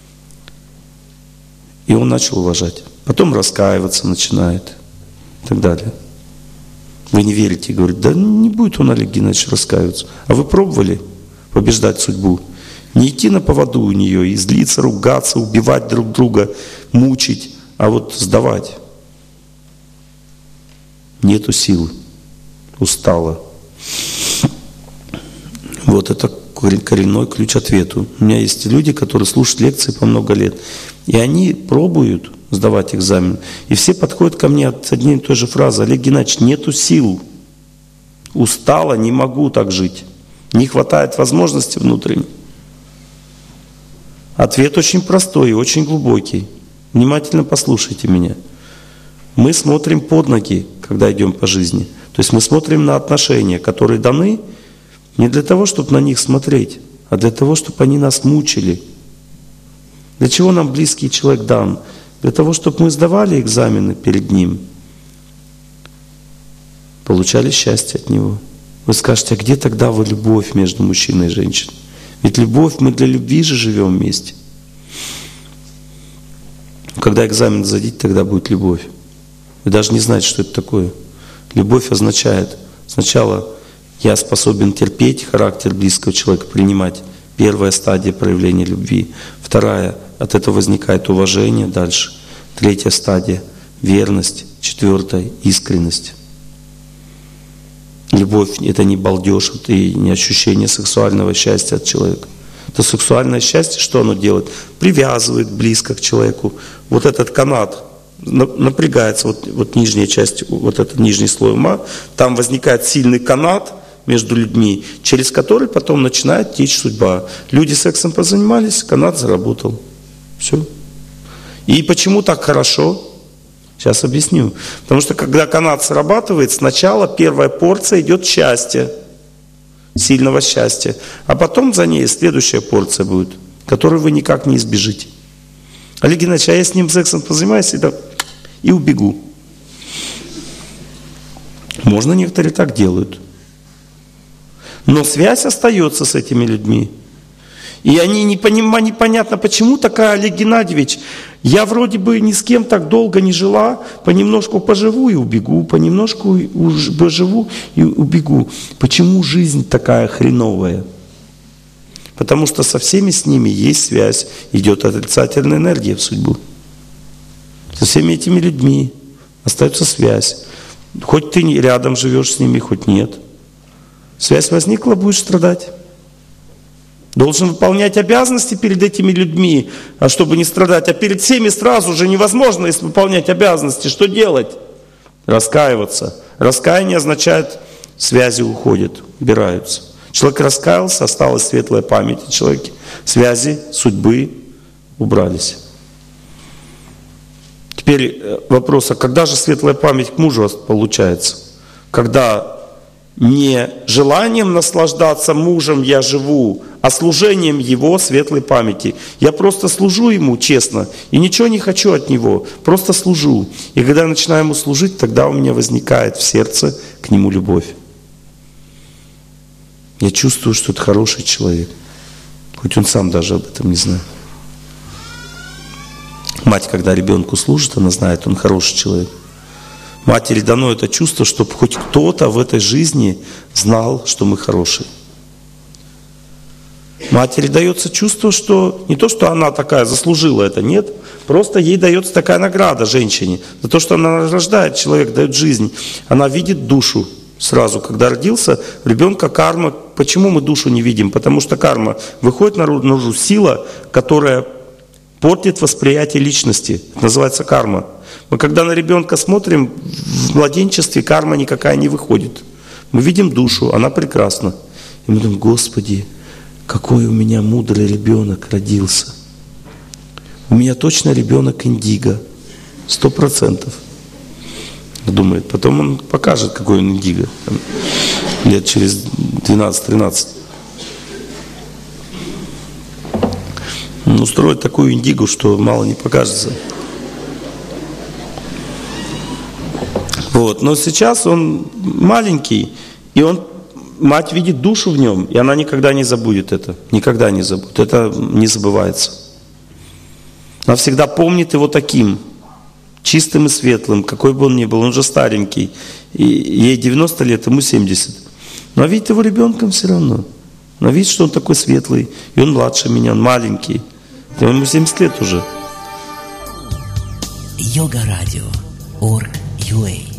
И он начал уважать. Потом раскаиваться начинает и так далее. Вы не верите и говорите, да не будет он, Олег Геннадьевич, раскаиваться. А вы пробовали побеждать судьбу? Не идти на поводу у нее и злиться, ругаться, убивать друг друга, мучить, а вот сдавать. Нету сил, устала. Вот это коренной ключ к ответу. У меня есть люди, которые слушают лекции по много лет, и они пробуют сдавать экзамен, и все подходят ко мне от одной и той же фразы: Олег Геннадьевич, нету сил, устала, не могу так жить, не хватает возможности внутренней. Ответ очень простой и очень глубокий. Внимательно послушайте меня. Мы смотрим под ноги, когда идем по жизни. То есть мы смотрим на отношения, которые даны не для того, чтобы на них смотреть, а для того, чтобы они нас мучили. Для чего нам близкий человек дан? Для того, чтобы мы сдавали экзамены перед ним, получали счастье от него. Вы скажете, а где тогда вы любовь между мужчиной и женщиной? Ведь любовь, мы для любви же живем вместе. Когда экзамен сдадите, тогда будет любовь. Вы даже не знаете, что это такое. Любовь означает сначала я способен терпеть характер близкого человека, принимать. Первая стадия проявления любви. Вторая, от этого возникает уважение дальше. Третья стадия — верность. Четвертая — искренность. Любовь — это не балдеж, это и не ощущение сексуального счастья от человека. Это сексуальное счастье, что оно делает? Привязывает близко к человеку. Вот этот канат напрягается, вот, вот нижняя часть, вот этот нижний слой ума, там возникает сильный канат между людьми, через который потом начинает течь судьба. Люди сексом позанимались, канат заработал. Все. И почему так хорошо? Сейчас объясню. Потому что когда канат срабатывает, сначала первая порция идет счастья, сильного счастья, а потом за ней следующая порция будет, которую вы никак не избежите. Олег Геннадьевич, а я с ним сексом позанимаюсь и, да, и убегу. Можно, некоторые так делают. Но связь остается с этими людьми. И они не понимают, непонятно, почему такая, Олег Геннадьевич, я вроде бы ни с кем так долго не жила, понемножку поживу и убегу, понемножку поживу и убегу. Почему жизнь такая хреновая? Потому что со всеми с ними есть связь, идет отрицательная энергия в судьбу. Со всеми этими людьми остается связь. Хоть ты рядом живешь с ними, хоть нет. Связь возникла, будешь страдать. Должен выполнять обязанности перед этими людьми, а чтобы не страдать. А перед всеми сразу же невозможно, если выполнять обязанности. Что делать? Раскаиваться. Раскаяние означает, связи уходят, убираются. Человек раскаялся, осталась светлая память о человеке. Связи, судьбы убрались. Теперь вопрос, а когда же светлая память к мужу получается? Когда не желанием наслаждаться мужем я живу, а служением его светлой памяти. Я просто служу ему честно и ничего не хочу от него, просто служу. И когда я начинаю ему служить, тогда у меня возникает в сердце к нему любовь. Я чувствую, что это хороший человек, хоть он сам даже об этом не знает. Мать, когда ребенку служит, она знает, он хороший человек. Матери дано это чувство, чтобы хоть кто-то в этой жизни знал, что мы хорошие. Матери дается чувство, что не то, что она такая заслужила это, нет. Просто ей дается такая награда женщине. За то, что она рождает, человек дает жизнь. Она видит душу сразу, когда родился. Ребенка карма. Почему мы душу не видим? Потому что карма выходит наружу, сила, которая портит восприятие личности. Это называется карма. Мы когда на ребенка смотрим, в младенчестве карма никакая не выходит. Мы видим душу, она прекрасна. И мы думаем, Господи, какой у меня мудрый ребенок родился. У меня точно ребенок индиго. Сто процентов. Думает. Потом он покажет, какой он индиго. Там, лет через двенадцать-тринадцать. Он устроит такую индигу, что мало не покажется. Вот. Но сейчас он маленький, и он, мать видит душу в нем, и она никогда не забудет это. Никогда не забудет. Это не забывается. Она всегда помнит его таким, чистым и светлым, какой бы он ни был. Он же старенький. И ей девяносто лет, ему семьдесят. Но видит его ребенком все равно. Но видит, что он такой светлый, и он младше меня, он маленький. Ему семьдесят лет уже. йога радио точка орг точка ю а